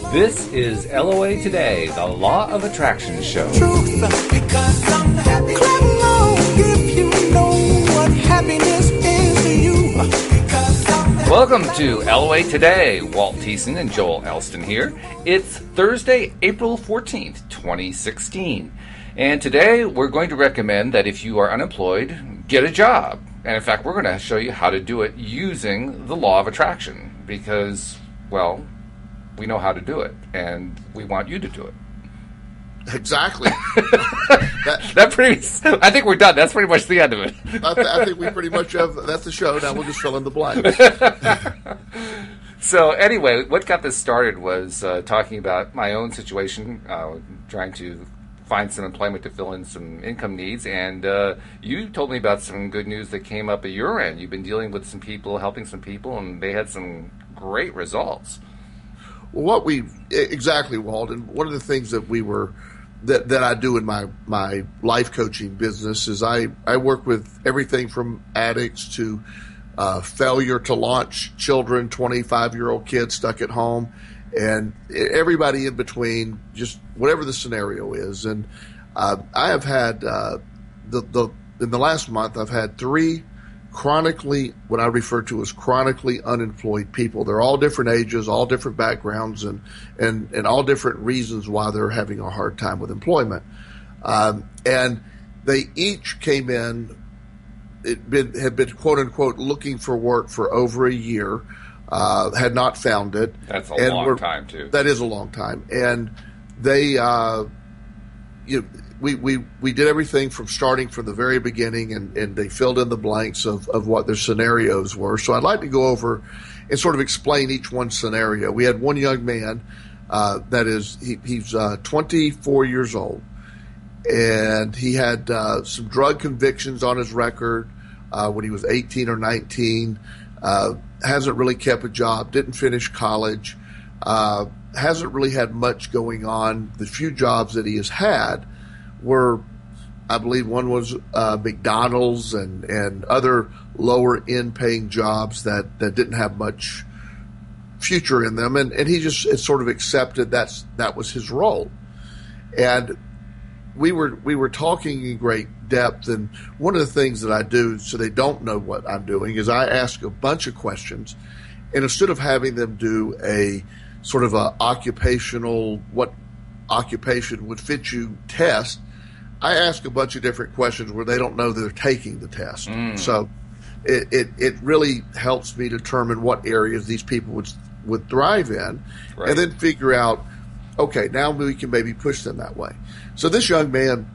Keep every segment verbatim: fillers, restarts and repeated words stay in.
This is L O A Today, the Law of Attraction show. Truth, because I'm happy. Clap along if you know what happiness is to you. Because I'm happy. Welcome to L O A Today. Walt Thiessen and Joel Elston here. It's Thursday, April fourteenth, twenty sixteen. And today we're going to recommend that if you are unemployed, get a job. And in fact, we're going to show you how to do it using the Law of Attraction. Because, well, we know how to do it, and we want you to do it. Exactly. that, that pretty. I think we're done. That's pretty much the end of it. I, th- I think we pretty much have. That's the show. Now we'll just fill in the blanks. So anyway, what got this started was uh, talking about my own situation, uh, trying to find some employment to fill in some income needs, and uh, you told me about some good news that came up at your end. You've been dealing with some people, helping some people, and they had some great results. Well, what we exactly, Walt, and one of the things that we were that that I do in my my life coaching business is I I work with everything from addicts to uh, failure to launch children, twenty-five year old kids stuck at home, and everybody in between, just whatever the scenario is. And uh, I have had uh, the the in the last month I've had three chronically, what I refer to as chronically unemployed people. They're all different ages, all different backgrounds, and and, and all different reasons why they're having a hard time with employment. Um, and they each came in, it been, had been, quote unquote, looking for work for over a year, uh, had not found it. That's a and long time, too. That is a long time. And they, uh, you know, We, we, we did everything from starting from the very beginning, and, and they filled in the blanks of, of what their scenarios were. So I'd like to go over and sort of explain each one scenario. We had one young man uh, that is he, he's uh, twenty-four years old, and he had uh, some drug convictions on his record uh, when he was eighteen or nineteen. Uh, hasn't really kept a job, didn't finish college, uh, hasn't really had much going on. The few jobs that he has had were, I believe one was uh, McDonald's and, and other lower end paying jobs that, that didn't have much future in them. And, and he just it sort of accepted that's that was his role. And we were we were talking in great depth. And one of the things that I do so they don't know what I'm doing is I ask a bunch of questions. And instead of having them do a sort of a occupational, what occupation would fit you test, I ask a bunch of different questions where they don't know that they're taking the test. Mm. So it, it, it really helps me determine what areas these people would would thrive in, right. and then figure out, okay, now we can maybe push them that way. So this young man,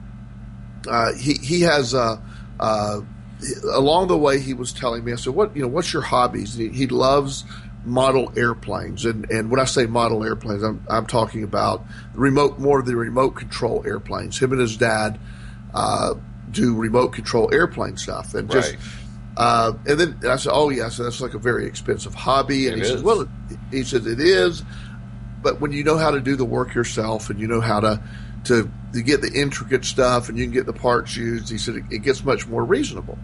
uh, he he has uh, uh, along the way he was telling me, I said, what you know, what's your hobbies? He, he loves model airplanes, and, and when I say model airplanes, I'm I'm talking about the remote, more of the remote control airplanes. Him and his dad uh, do remote control airplane stuff, and just right. uh, and then I said, oh yeah, so that's like a very expensive hobby, and it he is. says, well, he says it is, but when you know how to do the work yourself, and you know how to to, to get the intricate stuff, and you can get the parts used, he said it, it gets much more reasonable.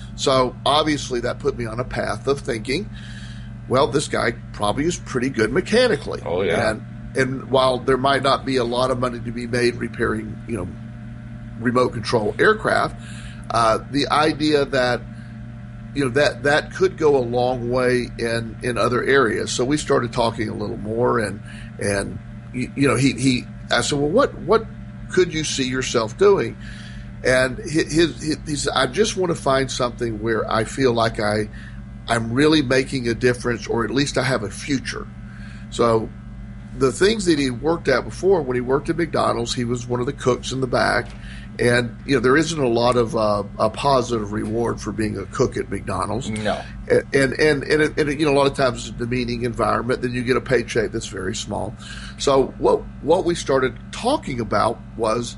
So obviously that put me on a path of thinking, well, this guy probably is pretty good mechanically. Oh, yeah. And, and while there might not be a lot of money to be made repairing, you know, remote control aircraft, uh, the idea that, you know, that, that could go a long way in, in other areas. So we started talking a little more, and, and, you, you know, he, he, I said, well, what, what could you see yourself doing? And his, his, he said, I just want to find something where I feel like I, I'm really making a difference, or at least I have a future. So the things that he worked at before, when he worked at McDonald's, he was one of the cooks in the back. And, you know, there isn't a lot of uh, a positive reward for being a cook at McDonald's. No. And, and, and, and, it, and it, you know, a lot of times it's a demeaning environment. Then you get a paycheck that's very small. So what what we started talking about was,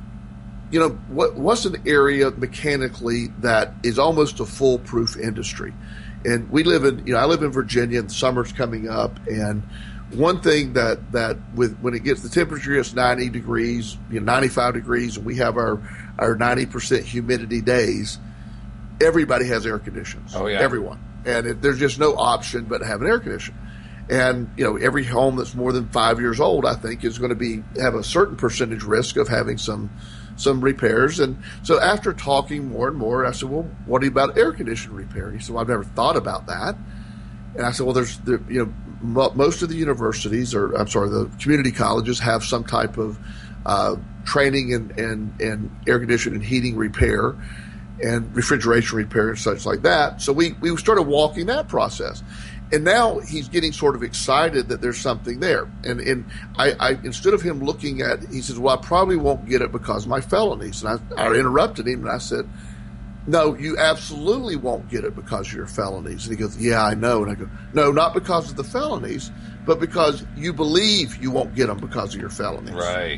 you know, what what's an area mechanically that is almost a foolproof industry? And we live in, you know, I live in Virginia, and the summer's coming up. And one thing that, that with when it gets the temperature gets ninety degrees, you know, ninety-five degrees, and we have our, our ninety percent humidity days, everybody has air conditioners. Oh, yeah. Everyone. And it, there's just no option but to have an air conditioner. And, you know, every home that's more than five years old, I think, is going to be have a certain percentage risk of having some some repairs. And so after talking more and more, I said, well, what about air conditioning repair? He said, well, I've never thought about that. And I said, well, there's, there, you know, mo- most of the universities, or I'm sorry, the community colleges have some type of uh, training in, in, in air conditioning and heating repair and refrigeration repair and such like that. So we, we started walking that process. And now he's getting sort of excited that there's something there. And and I, I instead of him looking at, he says, well, I probably won't get it because of my felonies. And I, I interrupted him and I said, no, you absolutely won't get it because of your felonies. And he goes, yeah, I know. And I go, no, not because of the felonies, but because you believe you won't get them because of your felonies. Right.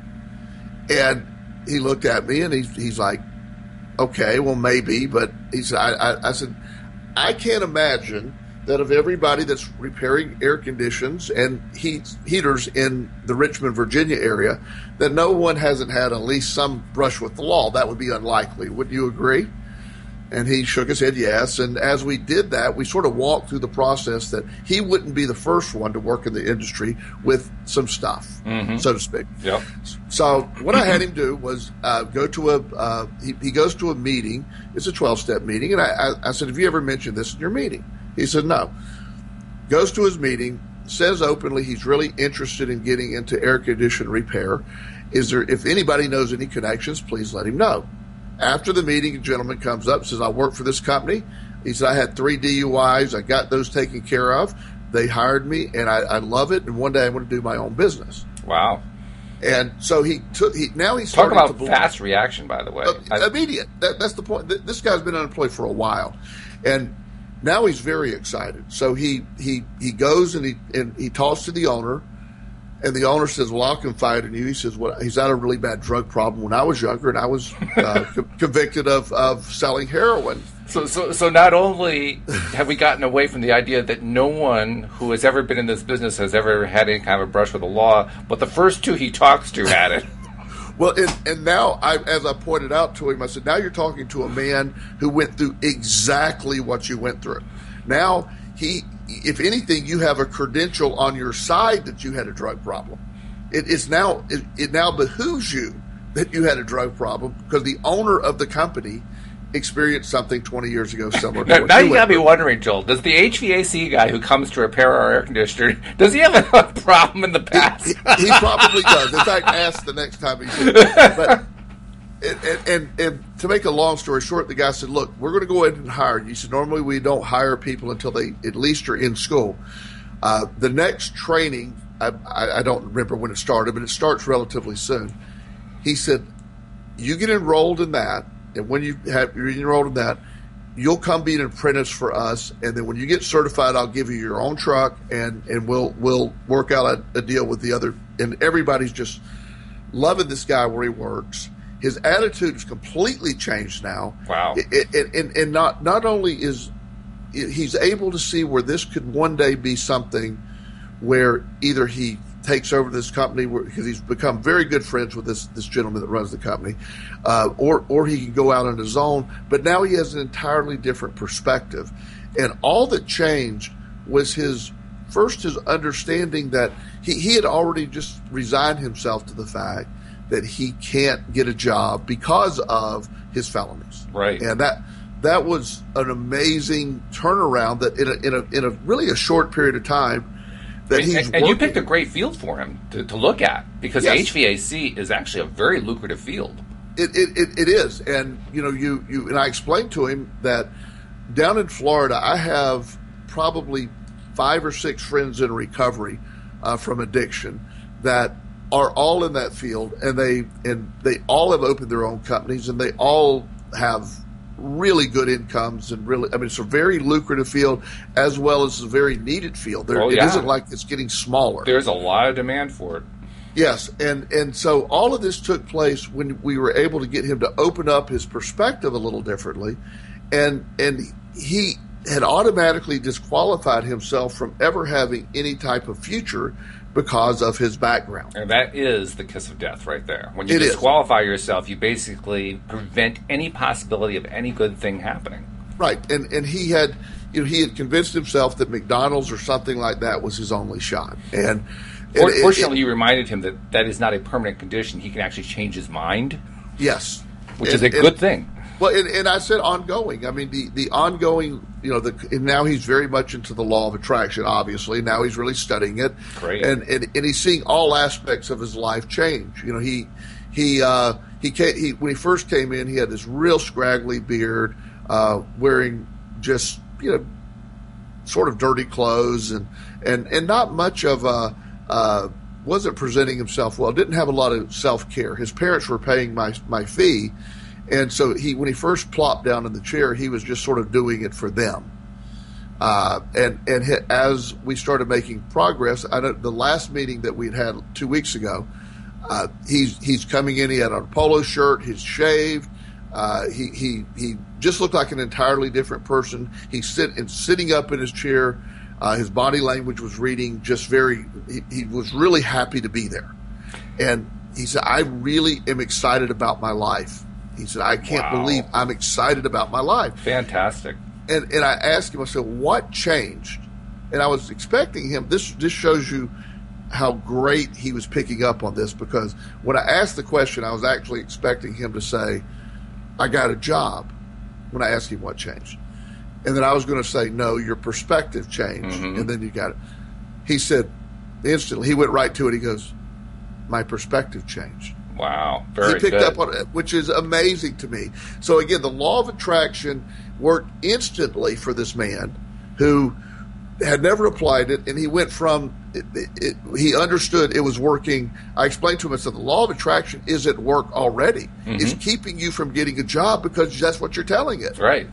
And he looked at me and he's, he's like, okay, well, maybe. But he said, I, I, I said, I can't imagine that of everybody that's repairing air conditions and heat, heaters in the Richmond, Virginia area, that no one hasn't had at least some brush with the law. That would be unlikely. Would you agree? And he shook his head, yes. And as we did that, we sort of walked through the process that he wouldn't be the first one to work in the industry with some stuff, mm-hmm. so to speak. Yep. So what I had him do was uh, go to a, uh, he, he goes to a meeting. It's a twelve-step meeting. And I, I, I said, have you ever mentioned this in your meeting? He said, no. Goes to his meeting, says openly he's really interested in getting into air conditioning repair. Is there, if anybody knows any connections, please let him know. After the meeting, a gentleman comes up and says, I work for this company. He said, I had three D U Is. I got those taken care of. They hired me, and I, I love it. And one day I'm going to do my own business. Wow. And so he took, he, now he's Talk starting about to fast reaction, by the way. Uh, I, immediate. That, that's the point. This guy's been unemployed for a while. And now he's very excited. So he, he, he goes and he and he talks to the owner, and the owner says, well, I'll confide in you. He says, well, he's had a really bad drug problem when I was younger, and I was uh, co- convicted of, of selling heroin. So, so, so not only have we gotten away from the idea that no one who has ever been in this business has ever had any kind of a brush with the law, but the first two he talks to had it. Well, and, and now, I, as I pointed out to him, I said, now you're talking to a man who went through exactly what you went through. Now, he, if anything, you have a credential on your side that you had a drug problem. It is now, it, it now behooves you that you had a drug problem because the owner of the company experienced something twenty years ago similar to now, what now you you went got me through. wondering, Joel, does the H V A C guy who comes to repair our air conditioner, does he have a problem in the past? He, he probably does. In fact, ask the next time he's here. But and, and and to make a long story short, the guy said, "Look, we're going to go ahead and hire you." He said, "Normally we don't hire people until they at least are in school." Uh, the next training, I, I, I don't remember when it started, but it starts relatively soon. He said, "You get enrolled in that, and when you have you're enrolled in that, you'll come be an apprentice for us, and then when you get certified, I'll give you your own truck, and, and we'll we'll work out a, a deal with the other." And everybody's just loving this guy where he works. His attitude has completely changed now. Wow! It, it, and and not not only is he's able to see where this could one day be something where either he takes over this company because he's become very good friends with this this gentleman that runs the company, uh, or or he can go out on his own. But now he has an entirely different perspective, and all that changed was his first his understanding that he, he had already just resigned himself to the fact that he can't get a job because of his felonies. Right, and that that was an amazing turnaround. That in a in a in a really a short period of time. That and, he's and you picked a great field for him to, to look at because Yes. H V A C is actually a very lucrative field. It, it, it, it is. And, you know, you, you and I explained to him that down in Florida, I have probably five or six friends in recovery uh, from addiction that are all in that field, and they and they all have opened their own companies, and they all have really good incomes, and really, I mean, it's a very lucrative field as well as a very needed field. There, Oh, It yeah. isn't like it's getting smaller. There's a lot of demand for it. Yes, and, and so all of this took place when we were able to get him to open up his perspective a little differently, and and he had automatically disqualified himself from ever having any type of future because of his background. And that is the kiss of death right there. When you It is. disqualify yourself, you basically prevent any possibility of any good thing happening. Right, and and he had, you know, he had convinced himself that McDonald's or something like that was his only shot. And, For, and fortunately, it, it, you reminded him that that is not a permanent condition. He can actually change his mind. Yes, which and, is a good and, thing. Well, and, and I said ongoing. I mean, the, the ongoing, you know, the, and now he's very much into the law of attraction, obviously. Now he's really studying it. Great. And, and, and he's seeing all aspects of his life change. You know, he, he, uh, he, came, he, when he first came in, he had this real scraggly beard, uh, wearing just, you know, sort of dirty clothes and, and, and not much of a, uh, wasn't presenting himself well, didn't have a lot of self-care. His parents were paying my, my fee. And so he, when he first plopped down in the chair, he was just sort of doing it for them. Uh, and and he, as we started making progress, I know the last meeting that we'd had two weeks ago, uh, he's he's coming in. He had on a polo shirt, he's shaved. Uh, he he he just looked like an entirely different person. He's sit, and sitting up in his chair. Uh, his body language was reading just very. He, he was really happy to be there, and he said, "I really am excited about my life." He said, I can't wow. believe I'm excited about my life. Fantastic. And and I asked him, I said, what changed? And I was expecting him, this this shows you how great he was picking up on this, because when I asked the question, I was actually expecting him to say, I got a job, when I asked him what changed. And then I was going to say, no, your perspective changed, mm-hmm. and then you got it. He said, instantly, he went right to it, he goes, my perspective changed. Wow, very He picked good. up on it, which is amazing to me. So again, the law of attraction worked instantly for this man who had never applied it, and he went from it, it, it, he understood it was working. I explained to him, I said, the law of attraction is at work already. Mm-hmm. It's keeping you from getting a job because that's what you're telling it. Right.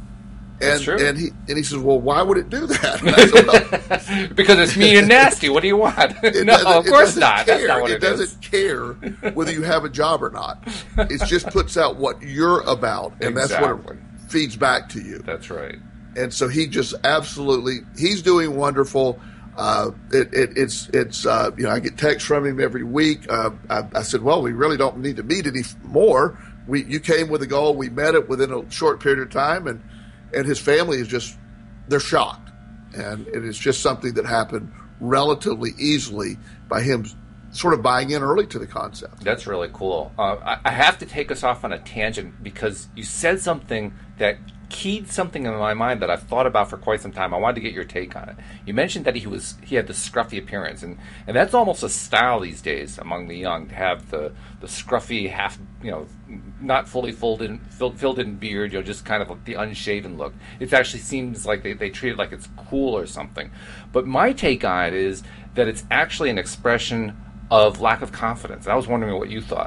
And, true. and he and he says, well, why would it do that? And I said, well, because it's mean and nasty. What do you want? No, of course not. Care. That's not what it, it is. doesn't care whether you have a job or not. It just puts out what you're about, and exactly. that's what it feeds back to you. That's right. And so he just absolutely, he's doing wonderful. Uh, it, it, it's, it's, uh, you know, I get texts from him every week. Uh, I, I said, well, we really don't need to meet any more. We, you came with a goal. We met it within a short period of time, and, and his family is just, they're shocked. And, and it's just something that happened relatively easily by him sort of buying in early to the concept. That's really cool. Uh, I, I have to take us off on a tangent because you said something that keyed something in my mind that I've thought about for quite some time. I wanted to get your take on it. You mentioned that he was he had the scruffy appearance, and, and that's almost a style these days among the young to have the, the scruffy half, you know, not fully folded, filled, filled in beard, you know, just kind of like the unshaven look. It actually seems like they, they treat it like it's cool or something. But my take on it is that it's actually an expression of lack of confidence. I was wondering what you thought.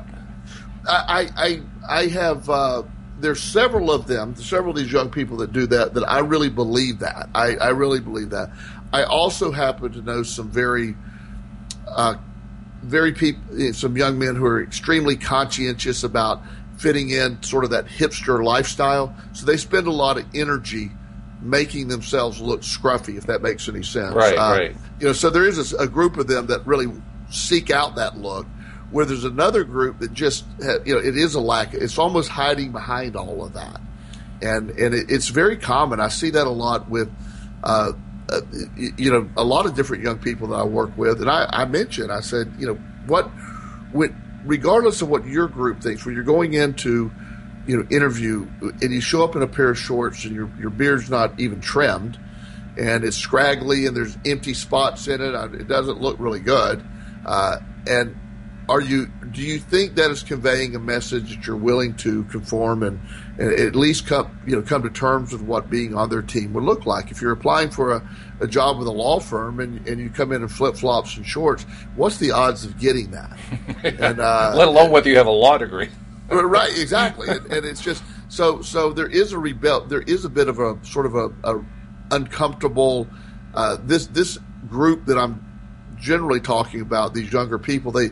I I I have uh, there's several of them, several of these young people that do that. That I really believe that. I, I really believe that. I also happen to know some very, uh, very people, some young men who are extremely conscientious about fitting in sort of that hipster lifestyle. So they spend a lot of energy making themselves look scruffy, if that makes any sense. Right, uh, right. You know, so there is a, a group of them that really seek out that look, where there's another group that just, you know, it is a lack. It's almost hiding behind all of that, and and it, it's very common. I see that a lot with, uh, uh, you know, a lot of different young people that I work with, and I, I mentioned, I said, you know, what, when, regardless of what your group thinks, when you're going into, you know, interview, and you show up in a pair of shorts and your your beard's not even trimmed, and it's scraggly and there's empty spots in it, it doesn't look really good, uh, and Are you? Do you think that is conveying a message that you're willing to conform and, and at least come, you know, come to terms with what being on their team would look like? If you're applying for a, a job with a law firm and, and you come in in flip flops and shorts, what's the odds of getting that? And uh, let alone whether you have a law degree. Right, exactly, and, and it's just so. So there is a rebel. There is a bit of a sort of a, a uncomfortable. Uh, this this group that I'm generally talking about, these younger people, they.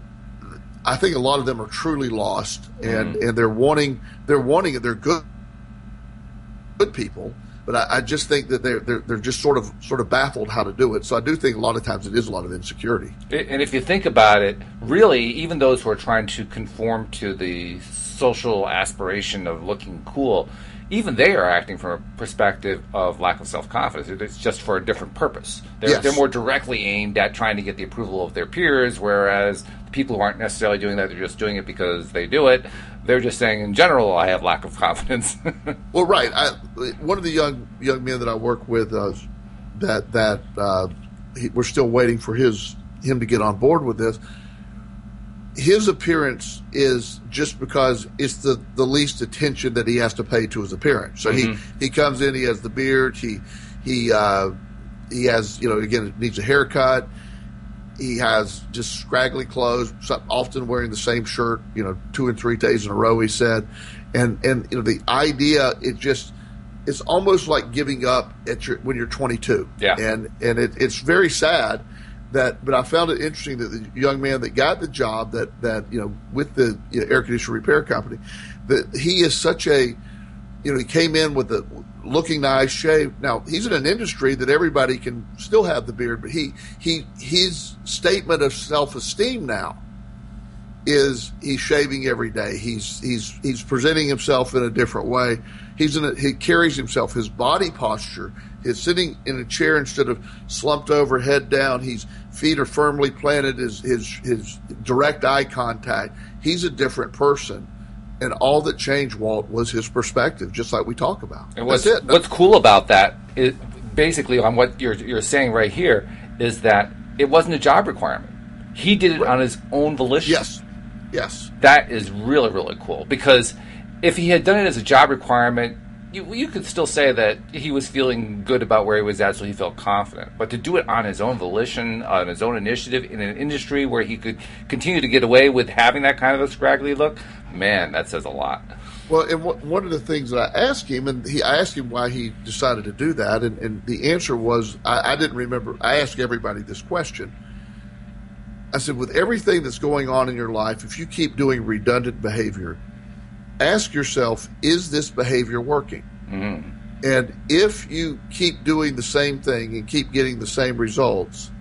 I think a lot of them are truly lost, and, mm-hmm. and they're wanting they're wanting it. They're good good people, but I, I just think that they're, they're they're just sort of sort of baffled how to do it. So I do think a lot of times it is a lot of insecurity. And if you think about it, really, even those who are trying to conform to the social aspiration of looking cool, even they are acting from a perspective of lack of self-confidence. It's just for a different purpose. They're, Yes. they're more directly aimed at trying to get the approval of their peers, whereas the people who aren't necessarily doing that, they're just doing it because they do it. They're just saying, in general, I have lack of confidence. Well, right. I, one of the young young men that I work with, uh, that that uh, he, we're still waiting for his him to get on board with this. His appearance is just because it's the, the least attention that he has to pay to his appearance. So Mhm. he, he comes in, he has the beard, he he uh, he has, you know, again, needs a haircut. He has just scraggly clothes, some- often wearing the same shirt, you know, two and three days in a row, he said. And, and you know, the idea, it just, it's almost like giving up at your, when you're twenty-two. Yeah. And, and it, it's very sad that, but I found it interesting that the young man that got the job that, that, you know, with the you know, air conditioner repair company, that he is such a, you know, he came in with the looking nice, shaved. Now he's in an industry that everybody can still have the beard, but he he his statement of self-esteem now is he's shaving every day. He's he's he's presenting himself in a different way. He's in a, he carries himself, his body posture, his sitting in a chair instead of slumped over, head down. His feet are firmly planted. His his his direct eye contact. He's a different person. And all that changed, Walt, was his perspective, just like we talk about. And what's, That's it. what's cool about that, is basically on what you're you're saying right here, is that it wasn't a job requirement. He did it Right. on his own volition. Yes. Yes. That is really, really cool. Because if he had done it as a job requirement, you, you could still say that he was feeling good about where he was at, so he felt confident. But to do it on his own volition, on his own initiative, in an industry where he could continue to get away with having that kind of a scraggly look, man, that says a lot. Well, and w- one of the things that I asked him, and he, I asked him why he decided to do that, and, and the answer was, I, I didn't remember. I asked everybody this question. I said, with everything that's going on in your life, if you keep doing redundant behavior, ask yourself, is this behavior working? Mm-hmm. And if you keep doing the same thing and keep getting the same results,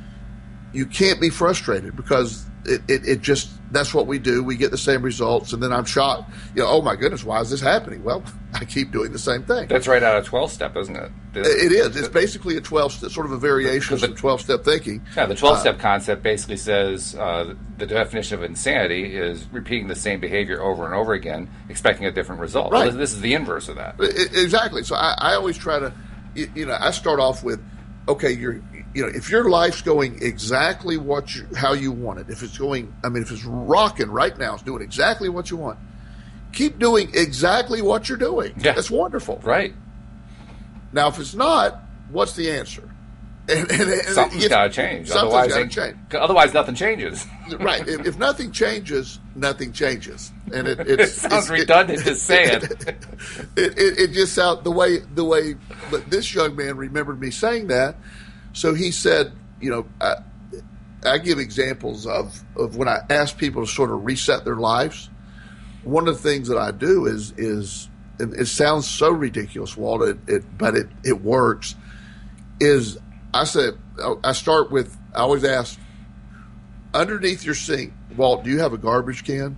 you can't be frustrated because it, it, it just, that's what we do. We get the same results, and then I'm shocked. You know, oh my goodness, why is this happening? Well, I keep doing the same thing. That's right out of twelve-step, isn't it? It it is. It's basically a twelve-step, sort of a variation of the- some twelve-step thinking. Yeah, the twelve-step concept basically says uh, the definition of insanity is repeating the same behavior over and over again, expecting a different result. Right. Well, this is the inverse of that. I- I- Exactly. So I, I always try to, you, you know, I start off with, okay, you're, you know, if your life's going exactly what you, how you want it, if it's going, I mean, if it's rocking right now, it's doing exactly what you want, keep doing exactly what you're doing. Yeah. That's wonderful. Right. Now, if it's not, what's the answer? And, and, and Something's if- got to change. Something's Otherwise, got to they- change. otherwise, nothing changes. Right. If, if nothing changes, nothing changes. And it, It it's, sounds it's, redundant to say it. It, it, it just sounds the way the way. But this young man remembered me saying that, so he said, you know, I, I give examples of of when I ask people to sort of reset their lives. One of the things that I do is is and it sounds so ridiculous, Walt, it, it but it it works. Is I said I start with I always ask underneath your sink, Walt, do you have a garbage can?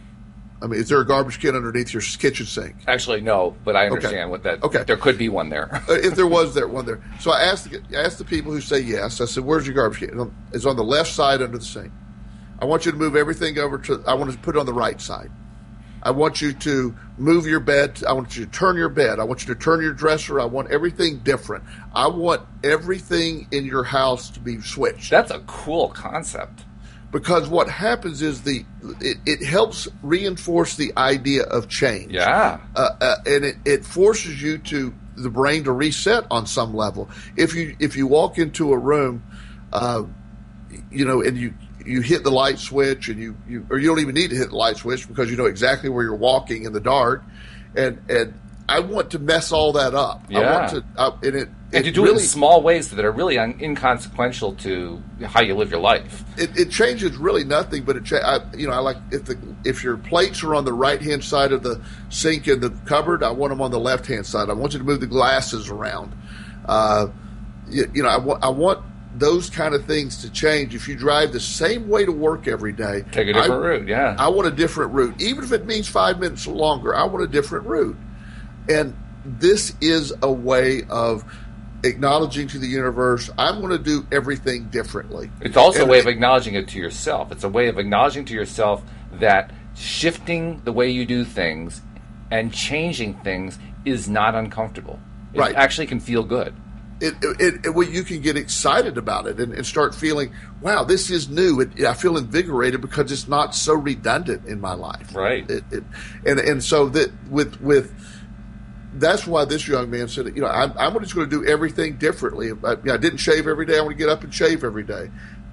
I mean, is there a garbage can underneath your kitchen sink? Actually, no, but I Okay. understand what that. Okay. There could be one there. Uh, if there was there one there. So I asked the, I asked the people who say yes. I said, "Where's your garbage can?" It's on the left side under the sink. I want you to move everything over to. I want to put it on the right side. I want you to move your bed. I want you to turn your bed. I want you to turn your dresser. I want everything different. I want everything in your house to be switched. That's a cool concept. Because what happens is the it, it helps reinforce the idea of change. Yeah. Uh, uh, and it, it forces you to the brain to reset on some level. If you if you walk into a room, uh, you know, and you you hit the light switch, and you, you or you don't even need to hit the light switch because you know exactly where you're walking in the dark, and and I want to mess all that up. I Yeah. want to, uh, and it And to do really, it in small ways that are really un- inconsequential to how you live your life. It, it changes really nothing, but it cha- I, you know I like if the if your plates are on the right hand side of the sink in the cupboard, I want them on the left hand side. I want you to move the glasses around. Uh, you, you know I want I want those kind of things to change. If you drive the same way to work every day, Take a different I, route, yeah. I want a different route, even if it means five minutes longer. I want a different route. And this is a way of acknowledging to the universe, I'm going to do everything differently. It's also and, a way of acknowledging it to yourself. It's a way of acknowledging to yourself that shifting the way you do things and changing things is not uncomfortable. It right. actually can feel good. It, it, it, well, you can get excited about it and, and start feeling, wow, this is new. It, I feel invigorated because it's not so redundant in my life. Right. It, it, and and so that with with that's why this young man said, you know, I'm, I'm just going to do everything differently. I, you know, I didn't shave every day. I want to get up and shave every day.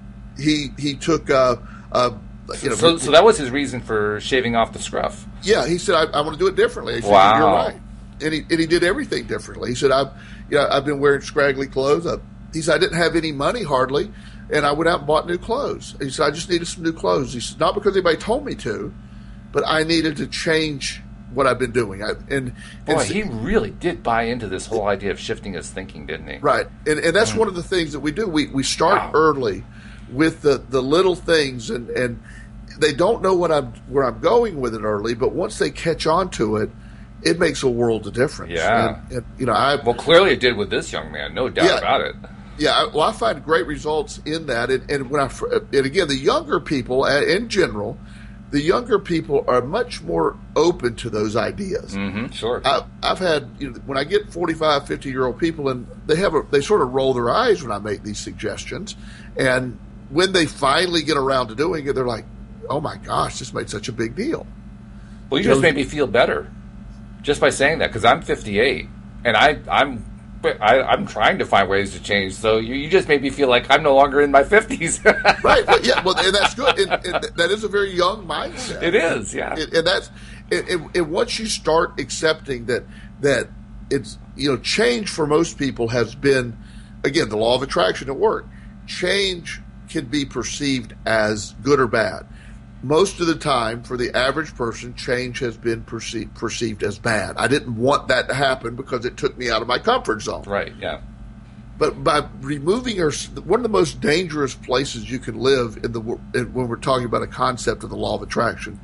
He he took, uh, uh, you know, so so that was his reason for shaving off the scruff. Yeah, he said, I, I want to do it differently. I said, wow. You're right. And he and he did everything differently. He said, I've you know, I've been wearing scraggly clothes. I, he said, I didn't have any money hardly, and I went out and bought new clothes. He said, I just needed some new clothes. He said, not because anybody told me to, but I needed to change what I've been doing. I, and Boy, and, he really did buy into this whole idea of shifting his thinking, didn't he? Right. And and that's Mm. one of the things that we do. We we start Wow. early with the, the little things, and, and they don't know what I'm where I'm going with it early, but once they catch on to it, it makes a world of difference. Yeah. And, and, you know, I Well, clearly it did with this young man, no doubt Yeah. about it. Yeah, I, well, I find great results in that, and, and when I and again, the younger people uh, in general, the younger people are much more open to those ideas. Mm-hmm, sure. I, I've had you know, when I get forty-five, fifty year old people, and they have a, they sort of roll their eyes when I make these suggestions, and when they finally get around to doing it, they're like, "Oh my gosh, this made such a big deal." Well, you You just know, made me feel better just by saying that, because I'm fifty-eight, and I, I'm I, I'm trying to find ways to change. So you, you just made me feel like I'm no longer in my fifties. Right? Well, yeah. Well, and that's good. And, and that is a very young mindset. It is, yeah. And, and that's and, and, and once you start accepting that that it's you know change for most people has been again the law of attraction at work. Change can be perceived as good or bad. Most of the time, for the average person, change has been perceived perceived as bad. I didn't want that to happen because it took me out of my comfort zone. Right, yeah. But by removing our, one of the most dangerous places you can live in the in, when we're talking about a concept of the law of attraction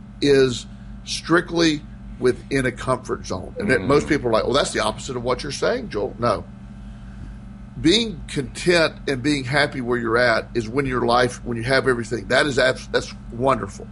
is strictly within a comfort zone. And Mm. most people are like, well, that's the opposite of what you're saying, Joel. No. Being content and being happy where you're at is when your life, when you have everything. That is abs- that's wonderful.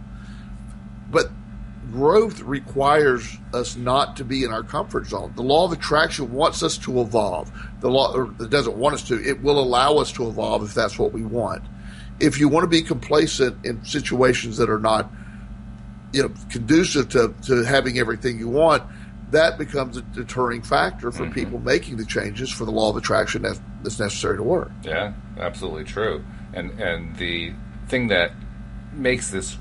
But growth requires us not to be in our comfort zone. The law of attraction wants us to evolve. The law or it doesn't want us to. It will allow us to evolve if that's what we want. If you want to be complacent in situations that are not, you know, conducive to, to having everything you want, that becomes a deterring factor for Mm-hmm. people making the changes for the law of attraction that's, that's necessary to work. Yeah, absolutely true. And and the thing that makes this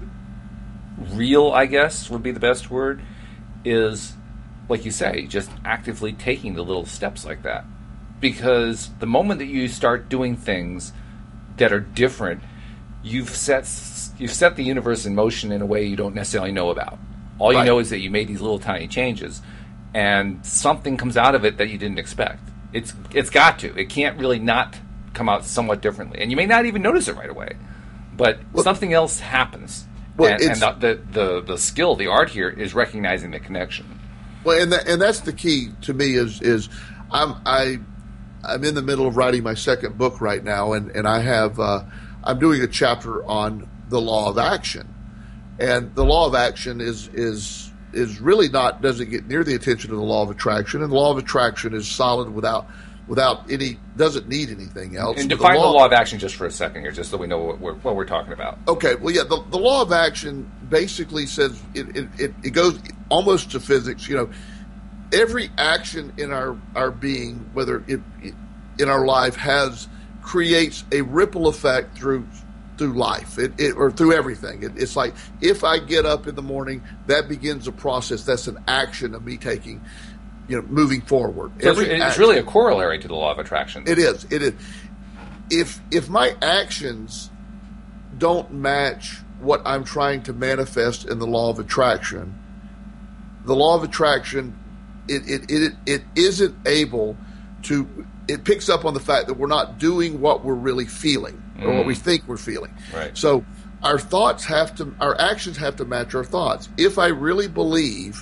real, I guess, would be the best word, is, like you say, just actively taking the little steps like that. Because the moment that you start doing things that are different, you've set you've set the universe in motion in a way you don't necessarily know about. All you Right. know is that you made these little tiny changes, and something comes out of it that you didn't expect. It's it's got to. It can't really not come out somewhat differently, and you may not even notice it right away. But Well- something else happens, Well, and, and it's- the, the the the skill, the art here is recognizing the connection. Well, and that, and that's the key to me is is I'm I I'm in the middle of writing my second book right now, and and I have uh, I'm doing a chapter on the law of action, and the law of action is is is really not doesn't get near the attention of the law of attraction, and the law of attraction is solid without without any doesn't need anything else. And But define the law of action just for a second here, just so we know what we're what we're talking about. Okay, well, yeah, the, the law of action basically says it, it, it, it goes almost to physics. You know, every action in our, our being, whether it, it in our life, has creates a ripple effect through through life, it, it or through everything. It, it's like if I get up in the morning, that begins a process. That's an action of me taking, you know, moving forward. So it's, Every it's action- really a corollary to the law of attraction. it is. It is. If if my actions don't match what I'm trying to manifest in the law of attraction, the law of attraction it it it, it isn't able to. It picks up on the fact that we're not doing what we're really feeling or what we think we're feeling. Right. So our thoughts have to, our actions have to match our thoughts. If I really believe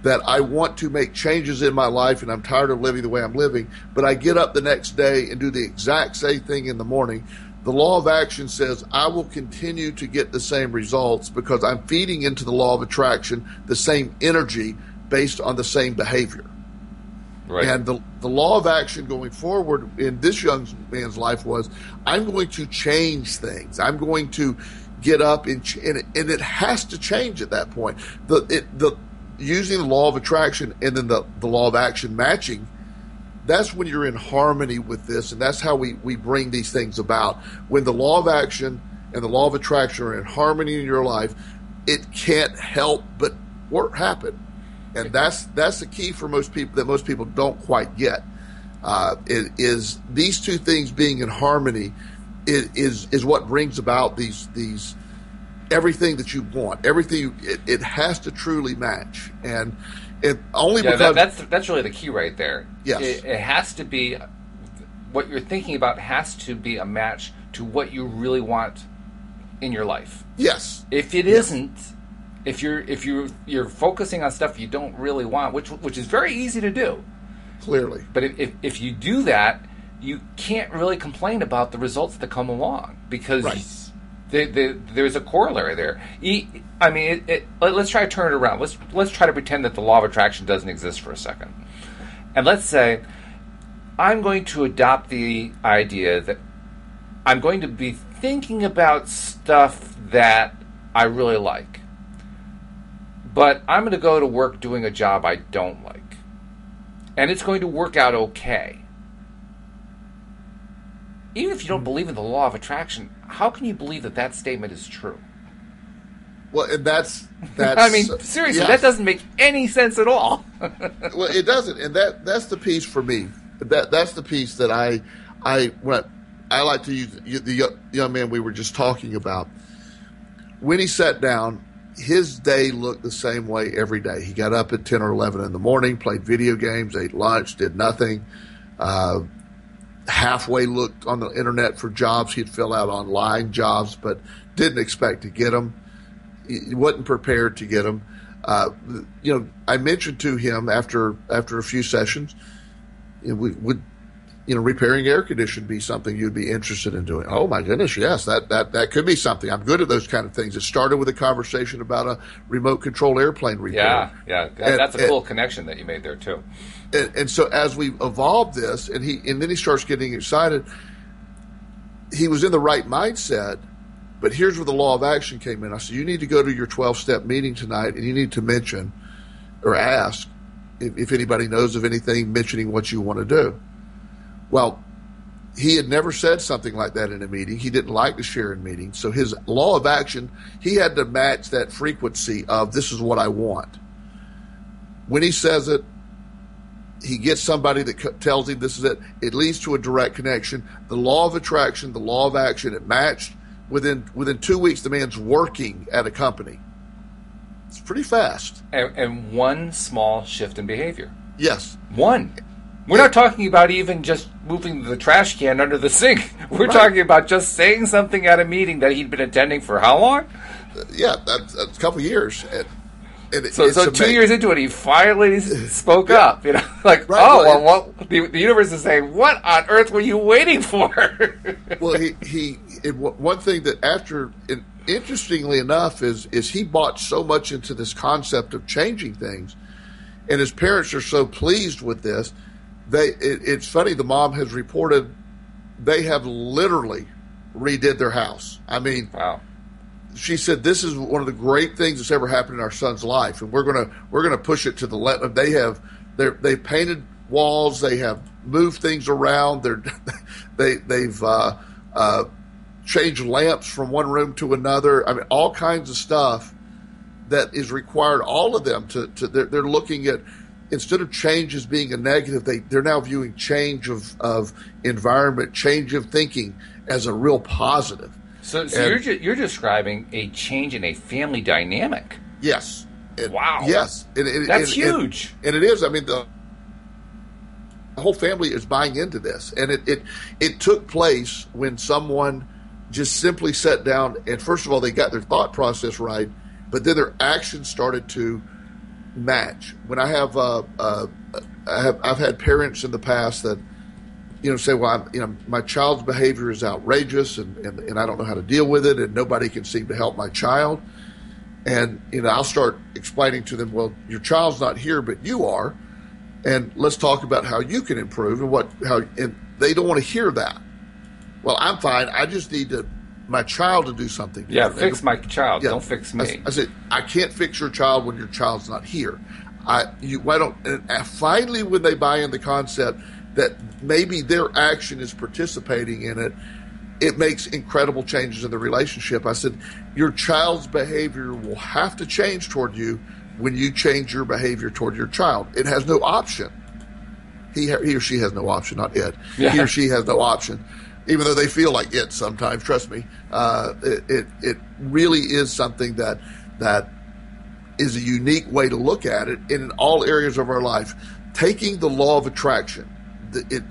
that I want to make changes in my life and I'm tired of living the way I'm living, but I get up the next day and do the exact same thing in the morning, the law of action says I will continue to get the same results because I'm feeding into the law of attraction the same energy based on the same behavior. Right. And the, the law of action going forward in this young man's life was, I'm going to change things. I'm going to get up and, ch- and, it, and it has to change at that point. The, it, the using the law of attraction and then the, the law of action matching, that's when you're in harmony with this, and that's how we, we bring these things about. When the law of action and the law of attraction are in harmony in your life, it can't help but work, happen. And that's that's the key for most people that most people don't quite get. Uh, it is these two things being in harmony is, is is what brings about these these everything that you want. Everything it, it has to truly match, and it only yeah, because that, that's that's really the key right there. Yes, it, it has to be what you're thinking about has to be a match to what you really want in your life. Yes, if it yes. isn't. If you're if you you're focusing on stuff you don't really want, which which is very easy to do, clearly. But if if, if you do that, you can't really complain about the results that come along because right. they, they, there's a corollary there. I mean, it, it, let, let's try to turn it around. Let's let's try to pretend that the law of attraction doesn't exist for a second, and let's say I'm going to adopt the idea that I'm going to be thinking about stuff that I really like. But I'm going to go to work doing a job I don't like. And it's going to work out okay. Even if you don't believe in the law of attraction, how can you believe that that statement is true? Well, and that's... that's I mean, seriously, yes. that doesn't make any sense at all. Well, it doesn't. And that that's the piece for me. That That's the piece that I... I when I, I like to use the young man we were just talking about. When he sat down... his day looked the same way every day. He got up at ten or eleven in the morning, played video games, ate lunch, did nothing. Uh, halfway looked on the internet for jobs he'd fill out online, jobs, but didn't expect to get them. He wasn't prepared to get them. Uh, you know, I mentioned to him after after a few sessions, you know, we would. You know, repairing air conditioning be something you'd be interested in doing? Oh my goodness, yes, that, that, that could be something. I'm good at those kind of things. It started with a conversation about a remote control airplane repair. Yeah, yeah, that, and, that's a and, cool connection that you made there too. And, and so as we evolved this, and he and then he starts getting excited. He was in the right mindset, but here's where the law of action came in. I said, you need to go to your twelve-step meeting tonight, and you need to mention or ask if, if anybody knows of anything mentioning what you want to do. Well, he had never said something like that in a meeting. He didn't like to share in meetings. So his law of action, he had to match that frequency of this is what I want. When he says it, he gets somebody that c- tells him this is it. It leads to a direct connection. The law of attraction, the law of action, it matched. Within within two weeks, the man's working at a company. It's pretty fast. And, and one small shift in behavior. Yes. One. We're not talking about even just moving the trash can under the sink. We're Right. talking about just saying something at a meeting that he'd been attending for how long? Uh, yeah, that's, that's a couple of years. And, and it, So, it's so ama- two years into it, he finally s- spoke Yeah. up. You know, like, Right, oh, well, well, what, the, the universe is saying, what on earth were you waiting for? Well, he he. It, one thing that after, and interestingly enough, is is he bought so much into this concept of changing things, and his parents are so pleased with this. They, it, it's funny. The mom has reported they have literally redid their house. I mean, Wow. she said this is one of the great things that's ever happened in our son's life, and we're gonna we're gonna push it to the left. They have they they painted walls. They have moved things around. They're they they've uh, uh, changed lamps from one room to another. I mean, all kinds of stuff that is required. All of them to to they're, they're looking at. Instead of change as being a negative, they, they're now viewing change of, of environment, change of thinking as a real positive. So, so And- you're ju- you're describing a change in a family dynamic. Yes. And- Wow. Yes. And- and- That's and- huge. And, and it is. I mean, the, the whole family is buying into this. And it, it, it took place when someone just simply sat down and, first of all, they got their thought process right, but then their actions started to match. When I have, uh, uh, I have, I've had parents in the past that, you know, say, well, I'm, you know, my child's behavior is outrageous and, and, and I don't know how to deal with it and nobody can seem to help my child. And, you know, I'll start explaining to them, well, your child's not here, but you are. And let's talk about how you can improve and what, how, and they don't want to hear that. Well, I'm fine. I just need to, my child to do something. Yeah, different. fix my child. Yeah. Don't fix me. I, I said, I can't fix your child when your child's not here. I, you, why don't, and finally when they buy in the concept that maybe their action is participating in it, it makes incredible changes in the relationship. I said, your child's behavior will have to change toward you when you change your behavior toward your child. It has no option. He, he or she has no option, not it. Yeah. He or she has no option, even though they feel like it sometimes. Trust me, uh, it, it it really is something that that is a unique way to look at it in all areas of our life. Taking the law of attraction, it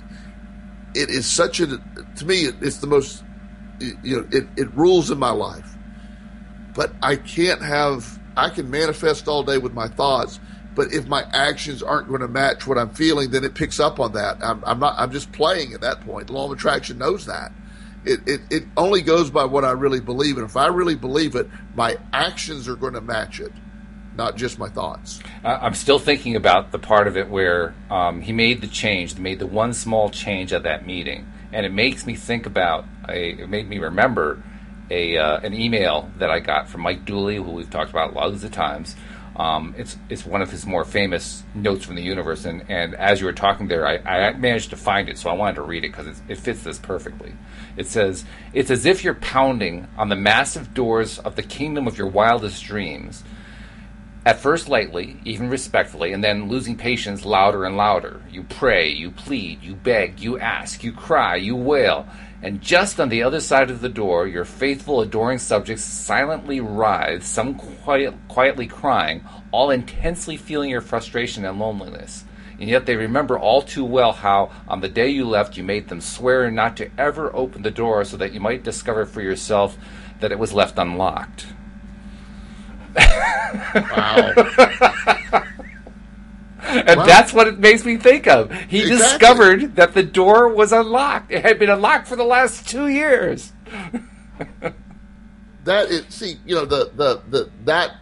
it is such a, to me, it's the most, you know, it, it rules in my life. But I can't have, I can manifest all day with my thoughts, but if my actions aren't going to match what I'm feeling, then it picks up on that. I'm, I'm not, I'm just playing at that point. The law of attraction knows that. It, it, it only goes by what I really believe. And if I really believe it, my actions are going to match it, not just my thoughts. Uh, I'm still thinking about the part of it where um, he made the change, made the one small change at that meeting, and it makes me think about, a, it made me remember a uh, an email that I got from Mike Dooley, who we've talked about lots of times. Um, it's it's one of his more famous notes from the universe, and, and as you were talking there, I, I managed to find it, so I wanted to read it because it fits this perfectly. It says, "It's as if you're pounding on the massive doors of the kingdom of your wildest dreams. At first lightly, even respectfully, and then losing patience louder and louder. You pray, you plead, you beg, you ask, you cry, you wail. And just on the other side of the door, your faithful, adoring subjects silently writhe, some quiet, quietly crying, all intensely feeling your frustration and loneliness. And yet they remember all too well how, on the day you left, you made them swear not to ever open the door so that you might discover for yourself that it was left unlocked." Wow. And Wow. that's what it makes me think of. He Exactly. discovered that the door was unlocked. It had been unlocked for the last two years. That is, see, you know, the, the, the, that,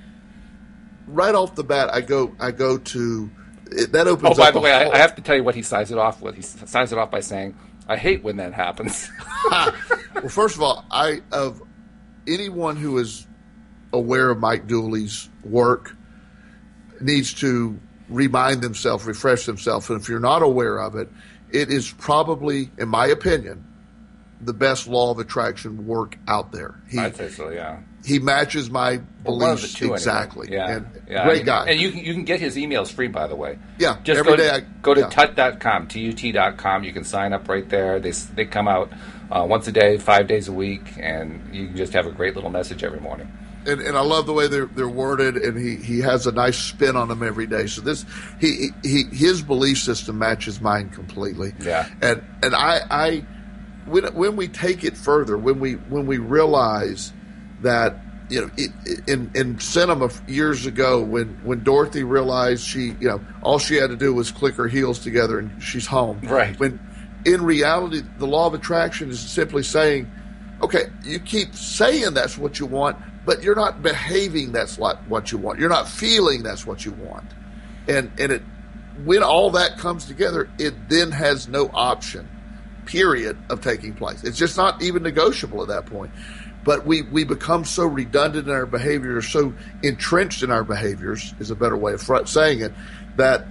right off the bat, I go, I go to, it, that opens Oh, up. by the a way, I, whole- I have to tell you what he signs it off with. He s- signs it off by saying, "I hate when that happens." Well, first of all, I, of anyone who is aware of Mike Dooley's work needs to remind themselves, refresh themselves. And if you're not aware of it, it is probably, in my opinion, the best law of attraction work out there. He, I'd say so, yeah. he matches my Well, one of the beliefs two, anyway. exactly. Yeah, And yeah. great I mean, guy. And you can you can get his emails free, by the way. Yeah, just every go to, day I- go to yeah. tut dot com, T U T dot com. You can sign up right there. They s- they come out uh, once a day, five days a week, and you can just have a great little message every morning. And, and I love the way they're they're worded, and he, he has a nice spin on them every day. So this he he his belief system matches mine completely. Yeah. And and I I when when we take it further, when we when we realize that, you know, it, in in cinema years ago, when when Dorothy realized she, you know, all she had to do was click her heels together and she's home. Right. When in reality, the law of attraction is simply saying, okay, you keep saying that's what you want, but you're not behaving that's like what you want. You're not feeling that's what you want. And and it when all that comes together, it then has no option, period, of taking place. It's just not even negotiable at that point. But we, we become so redundant in our behaviors, so entrenched in our behaviors, is a better way of fr- saying it, that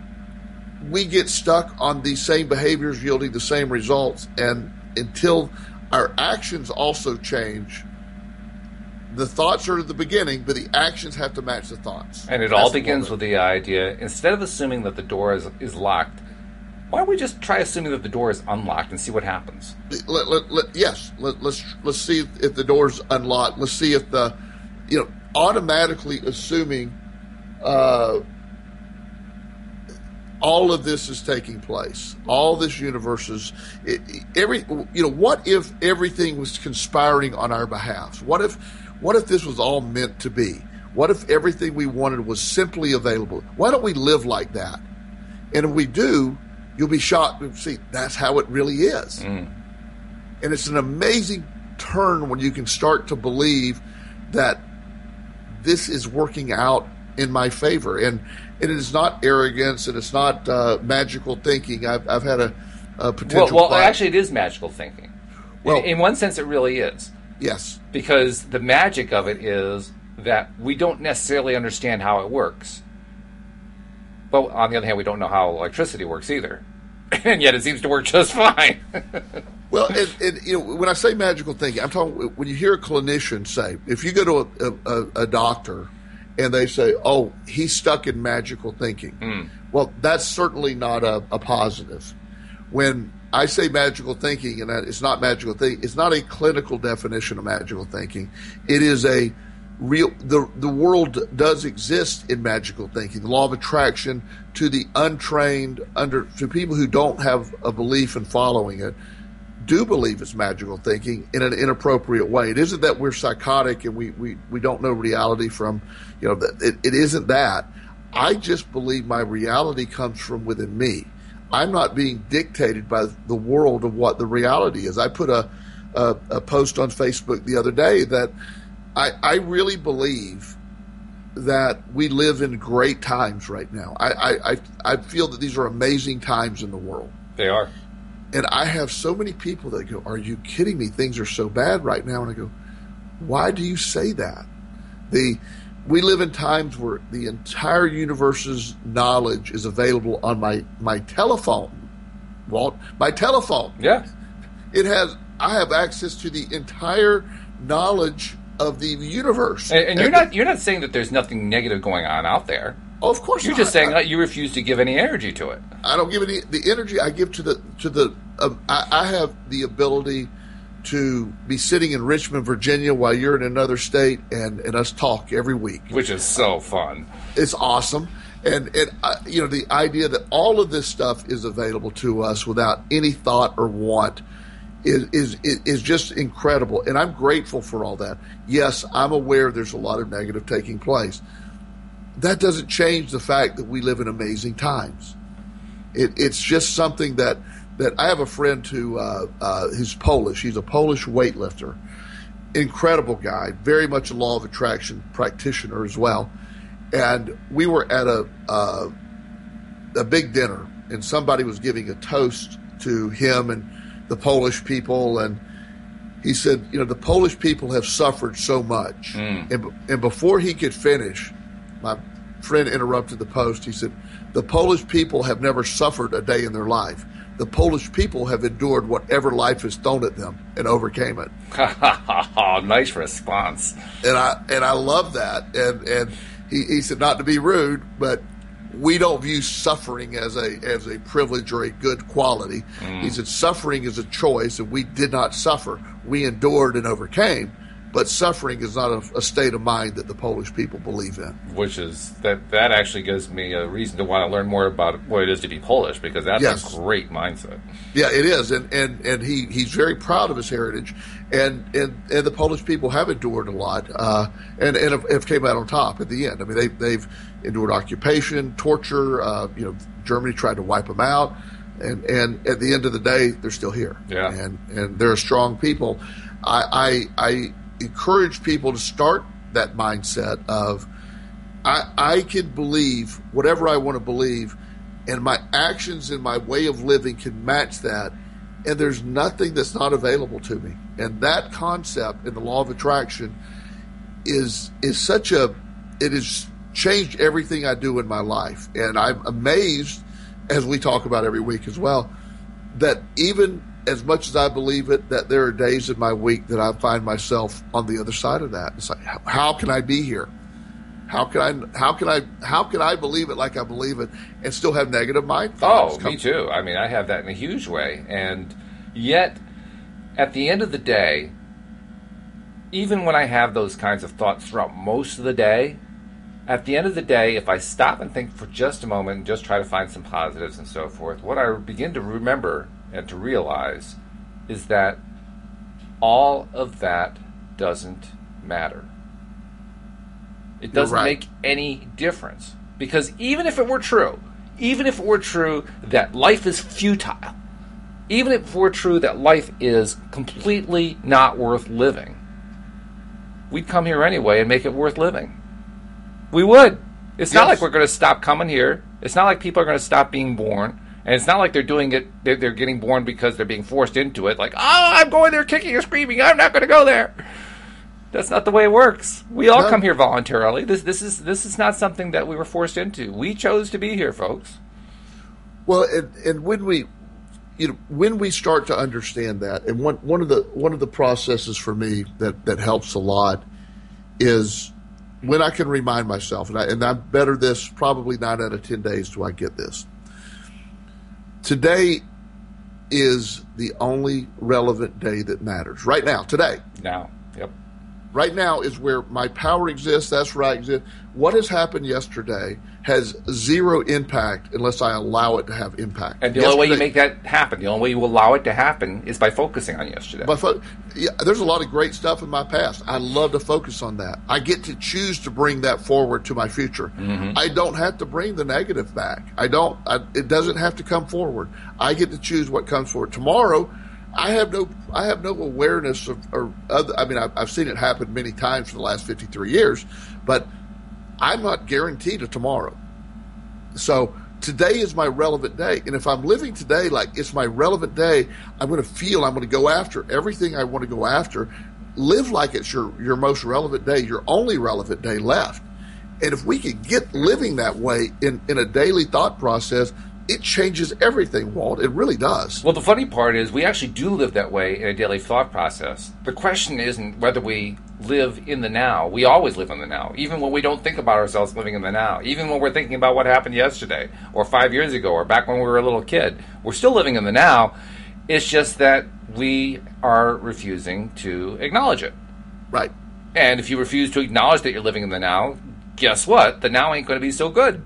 we get stuck on these same behaviors yielding the same results. And until our actions also change, the thoughts are at the beginning, but the actions have to match the thoughts. And it That's all the begins moment. with the idea, instead of assuming that the door is, is locked, why don't we just try assuming that the door is unlocked and see what happens? Let, let, let, yes, let, let's let's see if the door's unlocked. Let's see if the, you know, automatically assuming uh, all of this is taking place. All this universe is it, every. You know, what if everything was conspiring on our behalf? What if, what if this was all meant to be? What if everything we wanted was simply available? Why don't we live like that? And if we do, you'll be shocked to see that's how it really is. Mm. And it's an amazing turn when you can start to believe that this is working out in my favor. And, and it is not arrogance, and it's not uh, magical thinking. I've, I've had a, a potential... Well, well client. actually, it is magical thinking. Well, in, in one sense, it really is. Yes. Because the magic of it is that we don't necessarily understand how it works. But on the other hand, we don't know how electricity works either. And yet it seems to work just fine. Well, and, and, you know, when I say magical thinking, I'm talking when you hear a clinician say, if you go to a, a, a doctor and they say, oh, he's stuck in magical thinking. Mm. Well, that's certainly not a, a positive. When I say magical thinking, and that it's not magical thinking, it's not a clinical definition of magical thinking. It is a real, the, the world does exist in magical thinking. The law of attraction, to the untrained, under to people who don't have a belief in following it, do believe it's magical thinking in an inappropriate way. It isn't that we're psychotic and we, we, we don't know reality from, you know, it, it isn't that. I just believe my reality comes from within me. I'm not being dictated by the world of what the reality is. I put a, a, a post on Facebook the other day that I, I really believe that we live in great times right now. I, I, I feel that these are amazing times in the world. They are. And I have so many people that go, are you kidding me? Things are so bad right now. And I go, why do you say that? The We live in times where the entire universe's knowledge is available on my, my telephone. Walt, my telephone. Yeah. It has, I have access to the entire knowledge of the universe. And, and you're and not the, you're not saying that there's nothing negative going on out there. Oh, of course you're not. just saying I, that you refuse to give any energy to it. I don't give any the energy I give to the to the. Um, I, I have the ability to be sitting in Richmond, Virginia, while you're in another state, and, and us talk every week, which is so fun. It's awesome, and and uh, you know the idea that all of this stuff is available to us without any thought or want is is is just incredible, and I'm grateful for all that. Yes, I'm aware there's a lot of negative taking place. That doesn't change the fact that we live in amazing times. It, it's just something that, that I have a friend who uh, uh, who's Polish. He's a Polish weightlifter. Incredible guy, very much a law of attraction practitioner as well. And we were at a uh, a big dinner, and somebody was giving a toast to him and the Polish people, and he said, you know, the Polish people have suffered so much. Mm. And, and before he could finish, my friend interrupted the post. He said, the Polish people have never suffered a day in their life. The Polish people have endured whatever life has thrown at them and overcame it. Nice response. And I and I love that. And and he, he said, not to be rude, but we don't view suffering as a as a privilege or a good quality. Mm. He said, suffering is a choice, and we did not suffer. We endured and overcame. But suffering is not a, a state of mind that the Polish people believe in. Which is, that that actually gives me a reason to want to learn more about what it is to be Polish, because that's yes. a great mindset. Yeah, it is. And and, and he, he's very proud of his heritage. And and, and the Polish people have endured a lot uh, and, and have, have came out on top at the end. I mean, they, they've endured occupation, torture. Uh, you know, Germany tried to wipe them out. And, and at the end of the day, they're still here. Yeah. And, and they're a strong people. I I... I encourage people to start that mindset of I, I can believe whatever I want to believe, and my actions and my way of living can match that, and there's nothing that's not available to me. And that concept in the law of attraction is is such a it has changed everything I do in my life. And I'm amazed, as we talk about every week as well, that even as much as I believe it, that there are days in my week that I find myself on the other side of that. It's like, how can I be here? How can I? How can I? How can I believe it like I believe it, and still have negative mind thoughts? Oh, me too. I mean, I have that in a huge way, and yet, at the end of the day, even when I have those kinds of thoughts throughout most of the day, at the end of the day, if I stop and think for just a moment and just try to find some positives and so forth, what I begin to remember and to realize is that all of that doesn't matter. It doesn't right. make any difference. Because even if it were true, even if it were true that life is futile, even if it were true that life is completely not worth living, we'd come here anyway and make it worth living. We would. It's not Yes. like we're going to stop coming here. It's not like people are going to stop being born. And it's not like they're doing it, they're, they're getting born because they're being forced into it. Like, oh, I'm going there kicking and screaming. I'm not going to go there. That's not the way it works. We all No. come here voluntarily. This this is this is not something that we were forced into. We chose to be here, folks. Well, and, and when we, you know, when we start to understand that, and one one of the one of the processes for me that that helps a lot is when I can remind myself, and I and I better this probably nine out of ten days do I get this. Today is the only relevant day that matters. Right now, today. Now, yep. Right now is where my power exists. That's where I exist. What has happened yesterday has zero impact unless I allow it to have impact. And the yesterday, only way you make that happen, the only way you allow it to happen, is by focusing on yesterday. By fo- yeah, there's a lot of great stuff in my past. I love to focus on that. I get to choose to bring that forward to my future. Mm-hmm. I don't have to bring the negative back. I don't. I, it doesn't have to come forward. I get to choose what comes forward. Tomorrow, I have no. I have no awareness of. Or other, I mean, I've, I've seen it happen many times for the last fifty-three years, but I'm not guaranteed a tomorrow. So today is my relevant day. And if I'm living today like it's my relevant day, I'm going to feel I'm going to go after everything I want to go after. Live like it's your, your most relevant day, your only relevant day left. And if we could get living that way in, in a daily thought process, it changes everything, Walt. It really does. Well, the funny part is we actually do live that way in a daily thought process. The question isn't whether we live in the now. We always live in the now, even when we don't think about ourselves living in the now. Even when we're thinking about what happened yesterday or five years ago or back when we were a little kid, we're still living in the now. It's just that we are refusing to acknowledge it. Right. And if you refuse to acknowledge that you're living in the now, guess what? The now ain't going to be so good.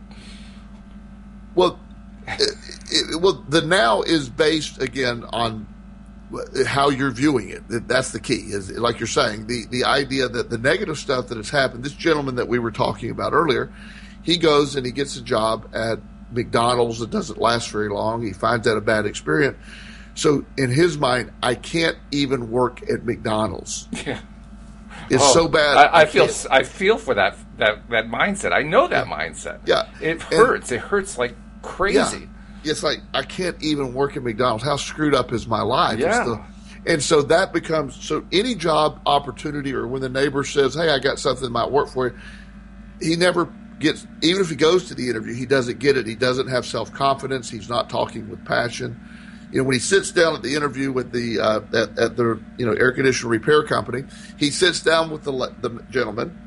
Well, it, it, well, the now is based again on how you're viewing it. That's the key. Is like you're saying, the the idea that the negative stuff that has happened. This gentleman that we were talking about earlier, he goes and he gets a job at McDonald's. It doesn't last very long. He finds that a bad experience. So in his mind, I can't even work at McDonald's. Yeah. It's Oh, so bad. I, I feel can't- I feel for that that that mindset. I know that mindset. Yeah. It And- hurts. it hurts like crazy. Yeah. It's like, I can't even work at McDonald's. How screwed up is my life? Yeah. It's the, and so that becomes, so any job opportunity or when the neighbor says, hey, I got something that might work for you, he never gets, even if he goes to the interview, he doesn't get it. He doesn't have self-confidence. He's not talking with passion. You know, when he sits down at the interview with the, uh, at, at the, you know, air conditioner repair company, he sits down with the, the gentleman,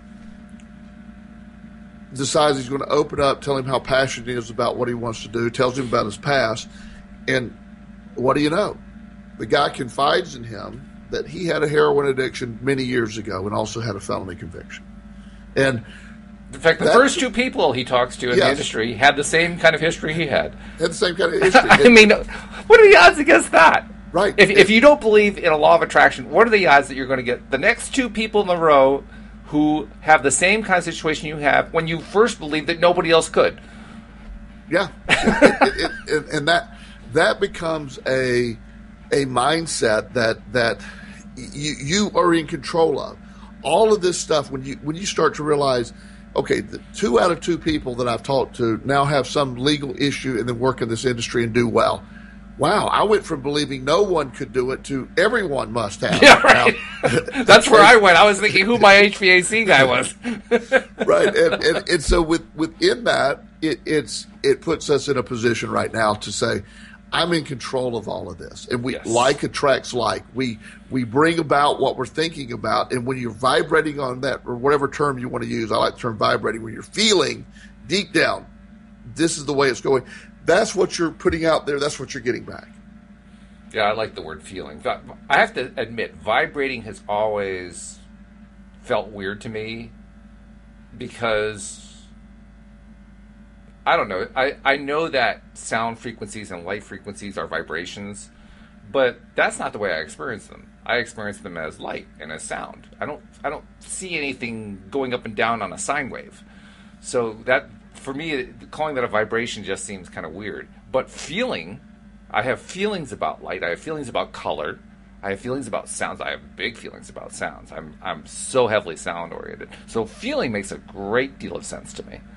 decides he's going to open up, tell him how passionate he is about what he wants to do, tells him about his past, and what do you know? The guy confides in him that he had a heroin addiction many years ago and also had a felony conviction. And In fact, the that- first two people he talks to in Yes. the industry had the same kind of history he had. had the same kind of history. I mean, what are the odds against that? Right. If, if you don't believe in a law of attraction, what are the odds that you're going to get the next two people in a row who have the same kind of situation you have when you first believed that nobody else could? Yeah, it, it, it, and that that becomes a a mindset that that you you are in control of. All of this stuff when you when you start to realize, okay, the two out of two people that I've talked to now have some legal issue and then work in this industry and do well. Wow, I went from believing no one could do it to everyone must have. Yeah, right. That's where I went. I was thinking who my H V A C guy was. Right, and, and, and so with within that, it, it's it puts us in a position right now to say, I'm in control of all of this, and we Yes. like attracts like. We we bring about what we're thinking about, and when you're vibrating on that, or whatever term you want to use, I like the term vibrating. When you're feeling deep down, this is the way it's going. That's what you're putting out there. That's what you're getting back. Yeah, I like the word feeling. I have to admit, vibrating has always felt weird to me because, I don't know, I, I know that sound frequencies and light frequencies are vibrations, but that's not the way I experience them. I experience them as light and as sound. I don't I don't see anything going up and down on a sine wave. So that, for me, calling that a vibration just seems kind of weird. But feeling, I have feelings about light. I have feelings about color. I have feelings about sounds. I have big feelings about sounds. I'm I'm so heavily sound oriented. So feeling makes a great deal of sense to me.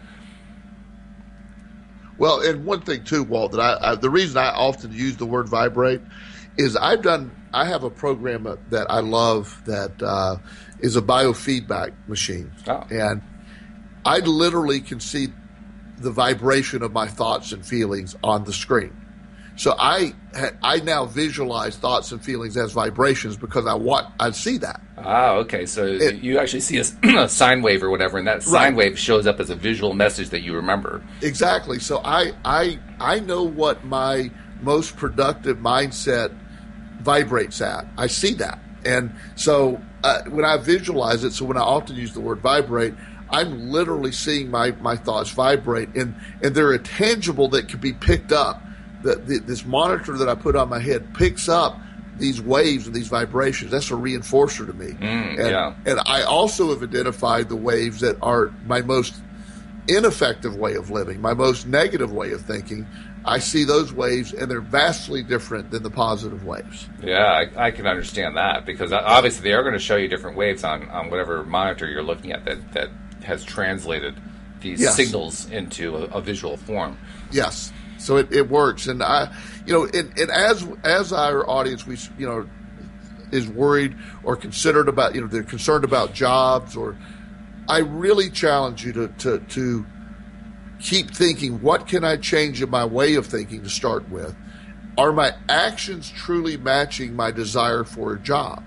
Well, and one thing too, Walt, that I, I the reason I often use the word vibrate is I've done. I have a program that I love that uh, is a biofeedback machine, oh. and I literally can see the vibration of my thoughts and feelings on the screen. So I I now visualize thoughts and feelings as vibrations because I want I see that. Ah, okay. So it, you actually see a, a sine wave or whatever, and that sine right. wave shows up as a visual message that you remember. Exactly. So I I I know what my most productive mindset vibrates at. I see that, and so uh, when I visualize it, so when I often use the word vibrate, I'm literally seeing my my thoughts vibrate, and and they're a tangible that can be picked up. The, the, this monitor that I put on my head picks up these waves and these vibrations. That's a reinforcer to me. Mm, and, yeah. and I also have identified the waves that are my most ineffective way of living, my most negative way of thinking. I see those waves, and they're vastly different than the positive waves. Yeah, I, I can understand that, because obviously they are going to show you different waves on, on whatever monitor you're looking at that, that has translated these yes. signals into a, a visual form. Yes. So it, it works, and I, you know, and, and as as our audience, we, you know, is worried or considered about, you know, they're concerned about jobs, or I really challenge you to to to keep thinking, what can I change in my way of thinking to start with? Are my actions truly matching my desire for a job?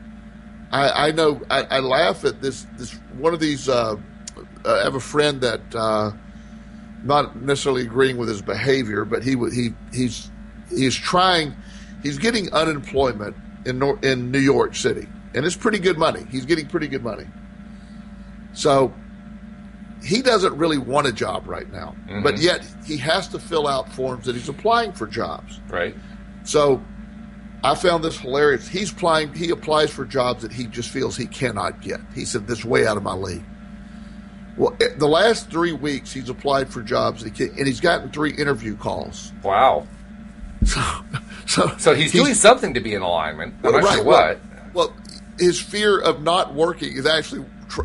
I, I know I, I laugh at this this one of these. Uh, I have a friend that. Uh, Not necessarily agreeing with his behavior, but he he he's he's trying. He's getting unemployment in Nor- in New York City, and it's pretty good money. He's getting pretty good money. So he doesn't really want a job right now, mm-hmm. but yet he has to fill out forms that he's applying for jobs. Right. So I found this hilarious. He's applying. He applies for jobs that he just feels he cannot get. He said, "This is way out of my league." Well, the last three weeks, he's applied for jobs, and, he can, and he's gotten three interview calls. Wow. So, so, so he's, he's doing something to be in alignment. I'm not right, sure what. Well, well, his fear of not working is actually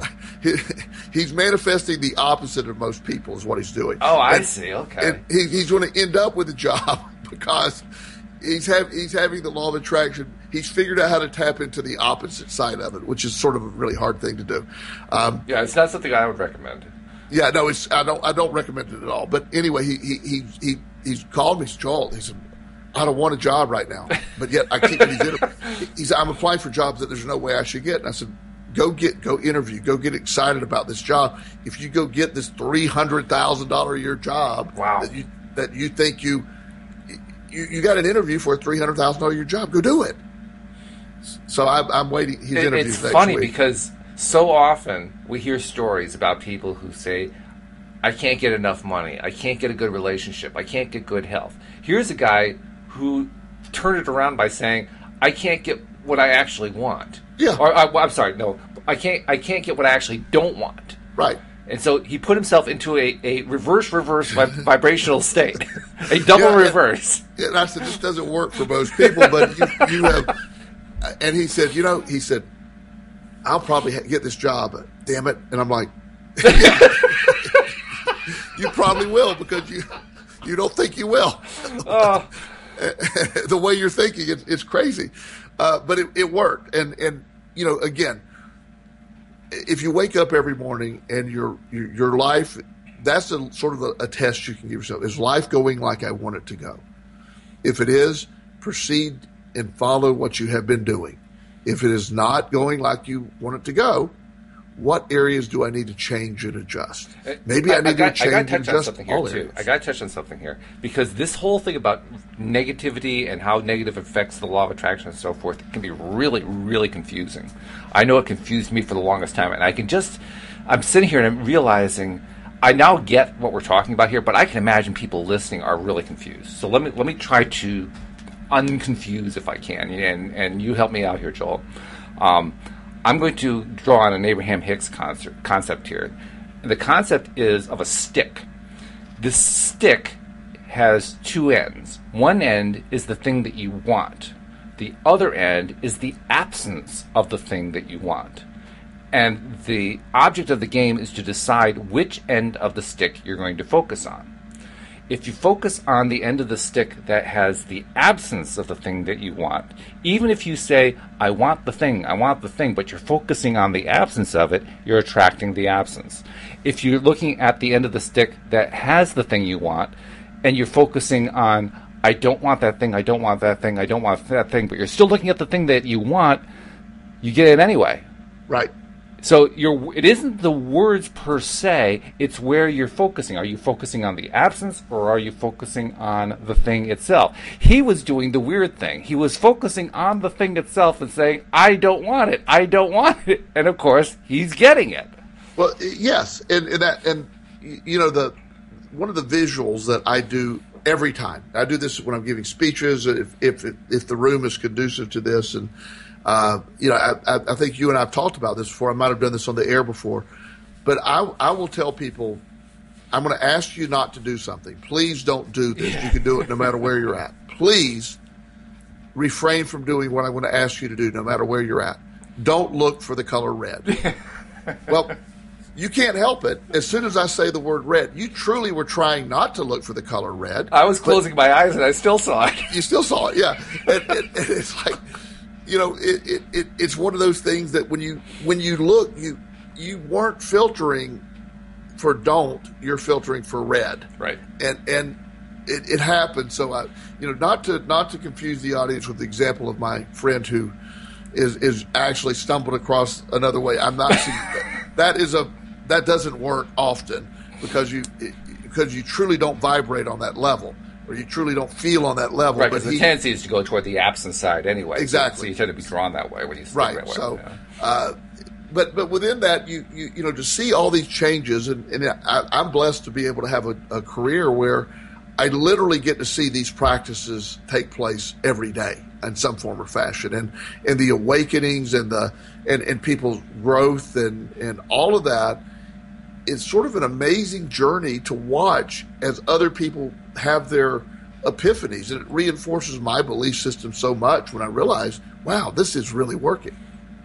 he's manifesting the opposite of most people. Is what he's doing. Oh, I and, see. Okay. And he, he's going to end up with a job because he's have he's having the law of attraction. He's figured out how to tap into the opposite side of it, which is sort of a really hard thing to do. Um, yeah, it's not something I would recommend. Yeah, no, it's I don't I don't recommend it at all. But anyway, he he he, he he's called me, Joel. He said, I don't want a job right now, but yet I keep these interviews. He said, I'm applying for jobs that there's no way I should get. And I said, go get go interview, go get excited about this job. If you go get this three hundred thousand dollar a year job, wow. that you that you think you you, you got an interview for a three hundred thousand dollar a year job, go do it. So I'm, I'm waiting. His it, interviews it's next funny week. Because so often we hear stories about people who say, I can't get enough money. I can't get a good relationship. I can't get good health. Here's a guy who turned it around by saying, I can't get what I actually want. Yeah. Or I, I'm sorry, no, I can't. I can't get what I actually don't want. Right. And so he put himself into a, a reverse, reverse vi- vibrational state, a double yeah, reverse. And, and I said, this doesn't work for most people, but you, you have. And he said, you know, he said, I'll probably ha- get this job, but damn it. And I'm like, yeah. You probably will because you you don't think you will. Oh. The way you're thinking, it, it's crazy. Uh, but it, it worked. And, and, you know, again, if you wake up every morning and your your, your life, that's a sort of a, a test you can give yourself. Is life going like I want it to go? If it is, proceed and follow what you have been doing. If it is not going like you want it to go, what areas do I need to change and adjust? Maybe I, I need I got, to change I and touch adjust on something here all too. areas. I got to touch on something here because this whole thing about negativity and how negative affects the law of attraction and so forth can be really, really confusing. I know it confused me for the longest time, and I can just, I'm sitting here and I'm realizing I now get what we're talking about here, but I can imagine people listening are really confused. So let me let me try to unconfused if I can, and and you help me out here, Joel. Um, I'm going to draw on an Abraham Hicks concept, concept here. The concept is of a stick. This stick has two ends. One end is the thing that you want. The other end is the absence of the thing that you want. And the object of the game is to decide which end of the stick you're going to focus on. If you focus on the end of the stick that has the absence of the thing that you want, even if you say, I want the thing, I want the thing, but you're focusing on the absence of it, you're attracting the absence. If you're looking at the end of the stick that has the thing you want, and you're focusing on, I don't want that thing, I don't want that thing, I don't want that thing, but you're still looking at the thing that you want, you get it anyway. Right. So you're, it isn't the words per se, it's where you're focusing. Are you focusing on the absence, or are you focusing on the thing itself? He was doing the weird thing. He was focusing on the thing itself and saying, I don't want it, I don't want it. And of course, he's getting it. Well, yes. And, and, that, and you know, the one of the visuals that I do every time, I do this when I'm giving speeches, if, if, if the room is conducive to this, and Uh, you know, I, I think you and I have talked about this before. I might have done this on the air before. But I, I will tell people, I'm going to ask you not to do something. Please don't do this. Yeah. You can do it no matter where you're at. Please refrain from doing what I'm going to ask you to do no matter where you're at. Don't look for the color red. Well, you can't help it. As soon as I say the word red, you truly were trying not to look for the color red. I was closing my eyes and I still saw it. You still saw it, yeah. And, and, and it's like... You know, it, it, it, it's one of those things that when you when you look, you you weren't filtering for don't, you're filtering for red. Right. And and it, it happened. So I, you know, not to not to confuse the audience with the example of my friend who is is actually stumbled across another way. I'm not that is a that doesn't work often because you it, because you truly don't vibrate on that level. Or you truly don't feel on that level. Right, because the tendency is to go toward the absence side anyway. Exactly. So, so you tend to be drawn that way when you sleep right. that way. So, yeah. uh, but but within that, you, you you know, to see all these changes, and, and I, I'm blessed to be able to have a, a career where I literally get to see these practices take place every day in some form or fashion, and and the awakenings and the and, and people's growth and and all of that. It's sort of an amazing journey to watch as other people have their epiphanies. And it reinforces my belief system so much when I realize, wow, this is really working.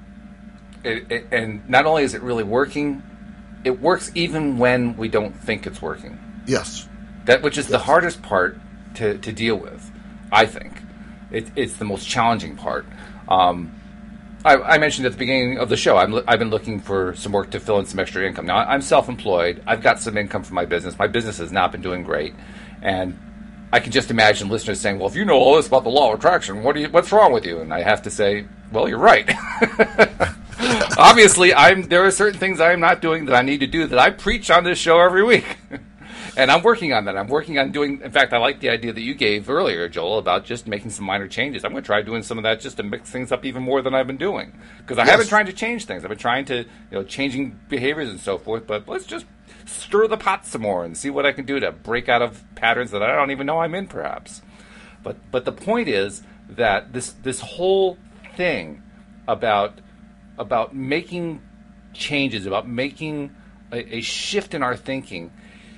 It, it, and not only is it really working, it works even when we don't think it's working. Yes. That which is yes. the hardest part to, to deal with, I think. It, it's the most challenging part. Um, I, I mentioned at the beginning of the show, I'm, I've been looking for some work to fill in some extra income. Now, I'm self-employed. I've got some income from my business. My business has not been doing great. And I can just imagine listeners saying, well, if you know all this about the law of attraction, what do you, what's wrong with you? And I have to say, well, you're right. Obviously, I'm, there are certain things I'm not doing that I need to do that I preach on this show every week. And I'm working on that. I'm working on doing, in fact, I like the idea that you gave earlier, Joel, about just making some minor changes. I'm going to try doing some of that just to mix things up even more than I've been doing. Because I yes. haven't tried to change things. I've been trying to, you know, changing behaviors and so forth, but let's just stir the pot some more and see what I can do to break out of patterns that I don't even know I'm in, perhaps. But but the point is that this this whole thing about about making changes, about making a, a shift in our thinking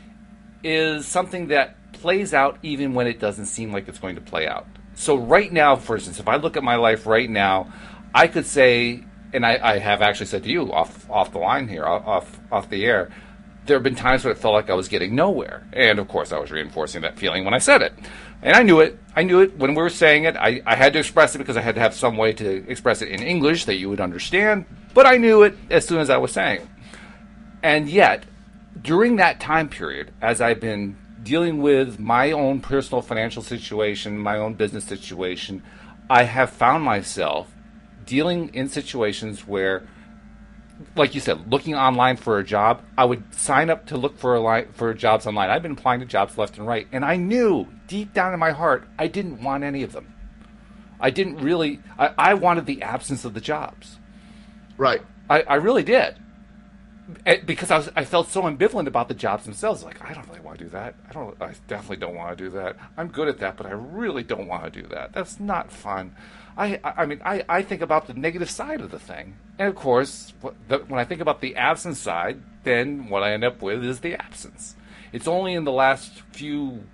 is something that plays out even when it doesn't seem like it's going to play out. So right now, for instance, if I look at my life right now, I could say, and I, I have actually said to you off off the line here, off off the air, there have been times where it felt like I was getting nowhere. And of course, I was reinforcing that feeling when I said it. And I knew it. I knew it when we were saying it. I, I had to express it because I had to have some way to express it in English that you would understand. But I knew it as soon as I was saying it. And yet, during that time period, as I've been dealing with my own personal financial situation, my own business situation, I have found myself dealing in situations where, like you said, looking online for a job, I would sign up to look for a li- for jobs online. I've been applying to jobs left and right, and I knew deep down in my heart I didn't want any of them. I didn't really, I, I wanted the absence of the jobs. Right. I, I really did. eh, because I was, I felt so ambivalent about the jobs themselves. Like, I don't really want to do that. I don't. I definitely don't want to do that. I'm good at that, but I really don't want to do that. That's not fun. I, I, I mean, I, I think about the negative side of the thing, and of course, what the, when I think about the absence side, then what I end up with is the absence. It's only in the last few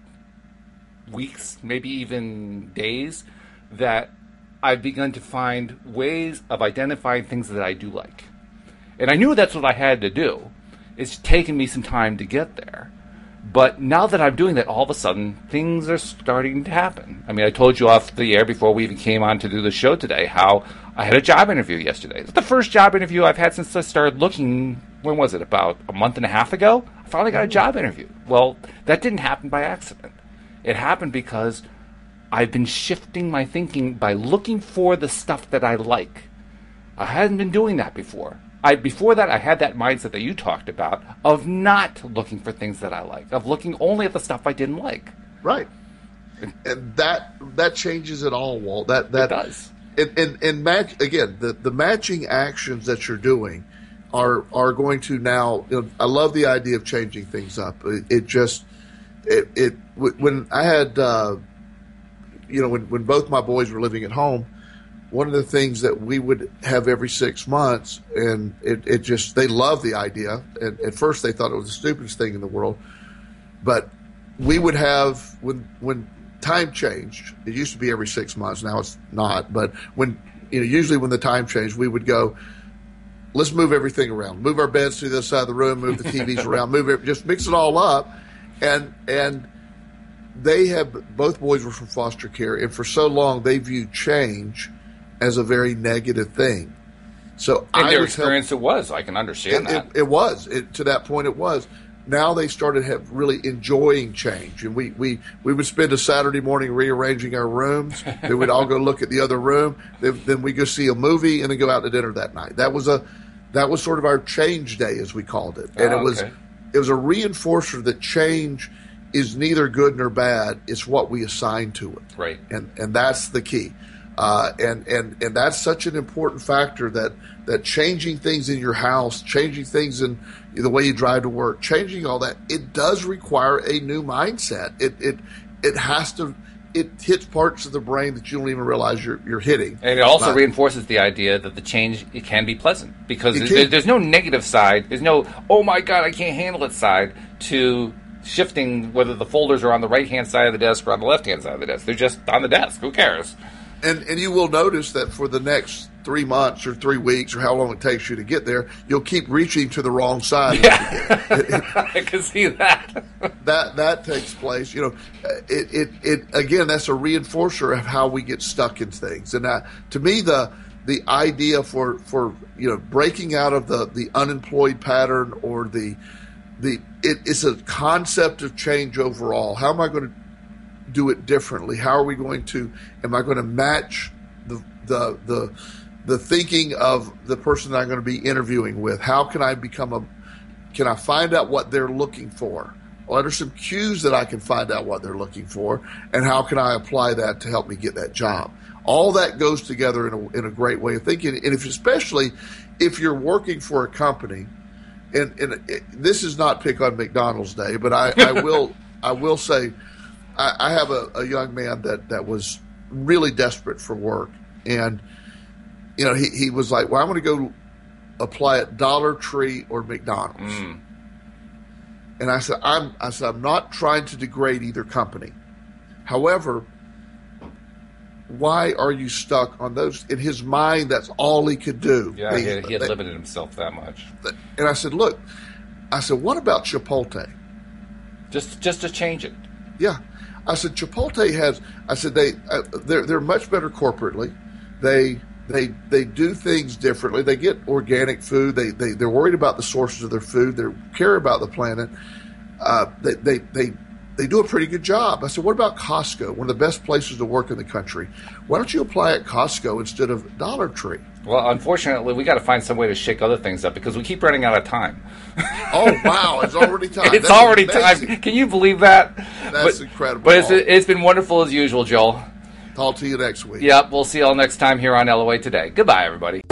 weeks, maybe even days, that I've begun to find ways of identifying things that I do like. And I knew that's what I had to do. It's taken me some time to get there. But now that I'm doing that, all of a sudden, things are starting to happen. I mean, I told you off the air before we even came on to do the show today how I had a job interview yesterday. It's the first job interview I've had since I started looking, when was it, about a month and a half ago? I finally got a job interview. Well, that didn't happen by accident. It happened because I've been shifting my thinking by looking for the stuff that I like. I hadn't been doing that before. I before that, I had that mindset that you talked about of not looking for things that I like, of looking only at the stuff I didn't like. Right, and that that changes it all, Walt. That that it does. And and, and match again. The, the matching actions that you're doing are are going to now. You know, I love the idea of changing things up. It, it just it it when I had uh, you know when when both my boys were living at home. One of the things that we would have every six months, and it, it just, they loved the idea. And at first they thought it was the stupidest thing in the world. But we would have, when when time changed, it used to be every six months, now it's not. But when, you know, usually when the time changed, we would go, let's move everything around. Move our beds to the other side of the room, move the T Vs around, move it, just mix it all up. And, and they have, both boys were from foster care, and for so long they viewed change as a very negative thing. So in I their was experience, help- it was. I can understand it, that. It, it was. It, to that point, it was. Now they started have really enjoying change, and we, we, we would spend a Saturday morning rearranging our rooms. Then we'd all go look at the other room. Then, then we go see a movie, and then go out to dinner that night. That was a that was sort of our change day, as we called it, and oh, it was okay. it was a reinforcer that change is neither good nor bad. It's what we assign to it, Right. And and that's the key. Uh, and, and, and that's such an important factor that, that changing things in your house, changing things in the way you drive to work, changing all that, it does require a new mindset. It, it, it has to, it hits parts of the brain that you don't even realize you're, you're hitting. And it also But, reinforces the idea that the change, it can be pleasant. Because It there, can. there's no negative side. There's no, oh my God, I can't handle it side to shifting whether the folders are on the right-hand side of the desk or on the left-hand side of the desk. They're just on the desk. Who cares? And and you will notice that for the next three months or three weeks or how long it takes you to get there, you'll keep reaching to the wrong side. Yeah. I can see that. that that takes place. You know, it, it it again. That's a reinforcer of how we get stuck in things. And that, to me, the the idea for for you know breaking out of the the unemployed pattern or the the it, it's a concept of change overall. How am I going to do it differently? How are we going to, am I going to match the, the, the, the thinking of the person that I'm going to be interviewing with? How can I become a, can I find out what they're looking for? What are some cues that I can find out what they're looking for? And how can I apply that to help me get that job? All that goes together in a, in a great way of thinking. And if, especially if you're working for a company, and, and it, this is not pick on McDonald's Day, but I, I will, I will say, I have a, a young man that, that was really desperate for work. And, you know, he, he was like, well, I'm going to go apply at Dollar Tree or McDonald's. Mm. And I said, I'm, I said, I'm not trying to degrade either company. However, why are you stuck on those? In his mind, that's all he could do. Yeah, they, he, had, he had they, limited himself that much. And I said, look, I said, what about Chipotle? Just, just to change it. Yeah. I said Chipotle has. I said they uh, they're they're much better corporately. They they they do things differently. They get organic food. They they they're worried about the sources of their food. They care about the planet. Uh, they they they they do a pretty good job. I said, what about Costco? One of the best places to work in the country. Why don't you apply at Costco instead of Dollar Tree? Well, unfortunately, we got to find some way to shake other things up because we keep running out of time. Oh wow, it's already time. It's That's already amazing. time. Can you believe that? That's but, incredible. But it's, it's been wonderful as usual, Joel. Talk to you next week. Yep, we'll see you all next time here on L O A Today. Goodbye, everybody.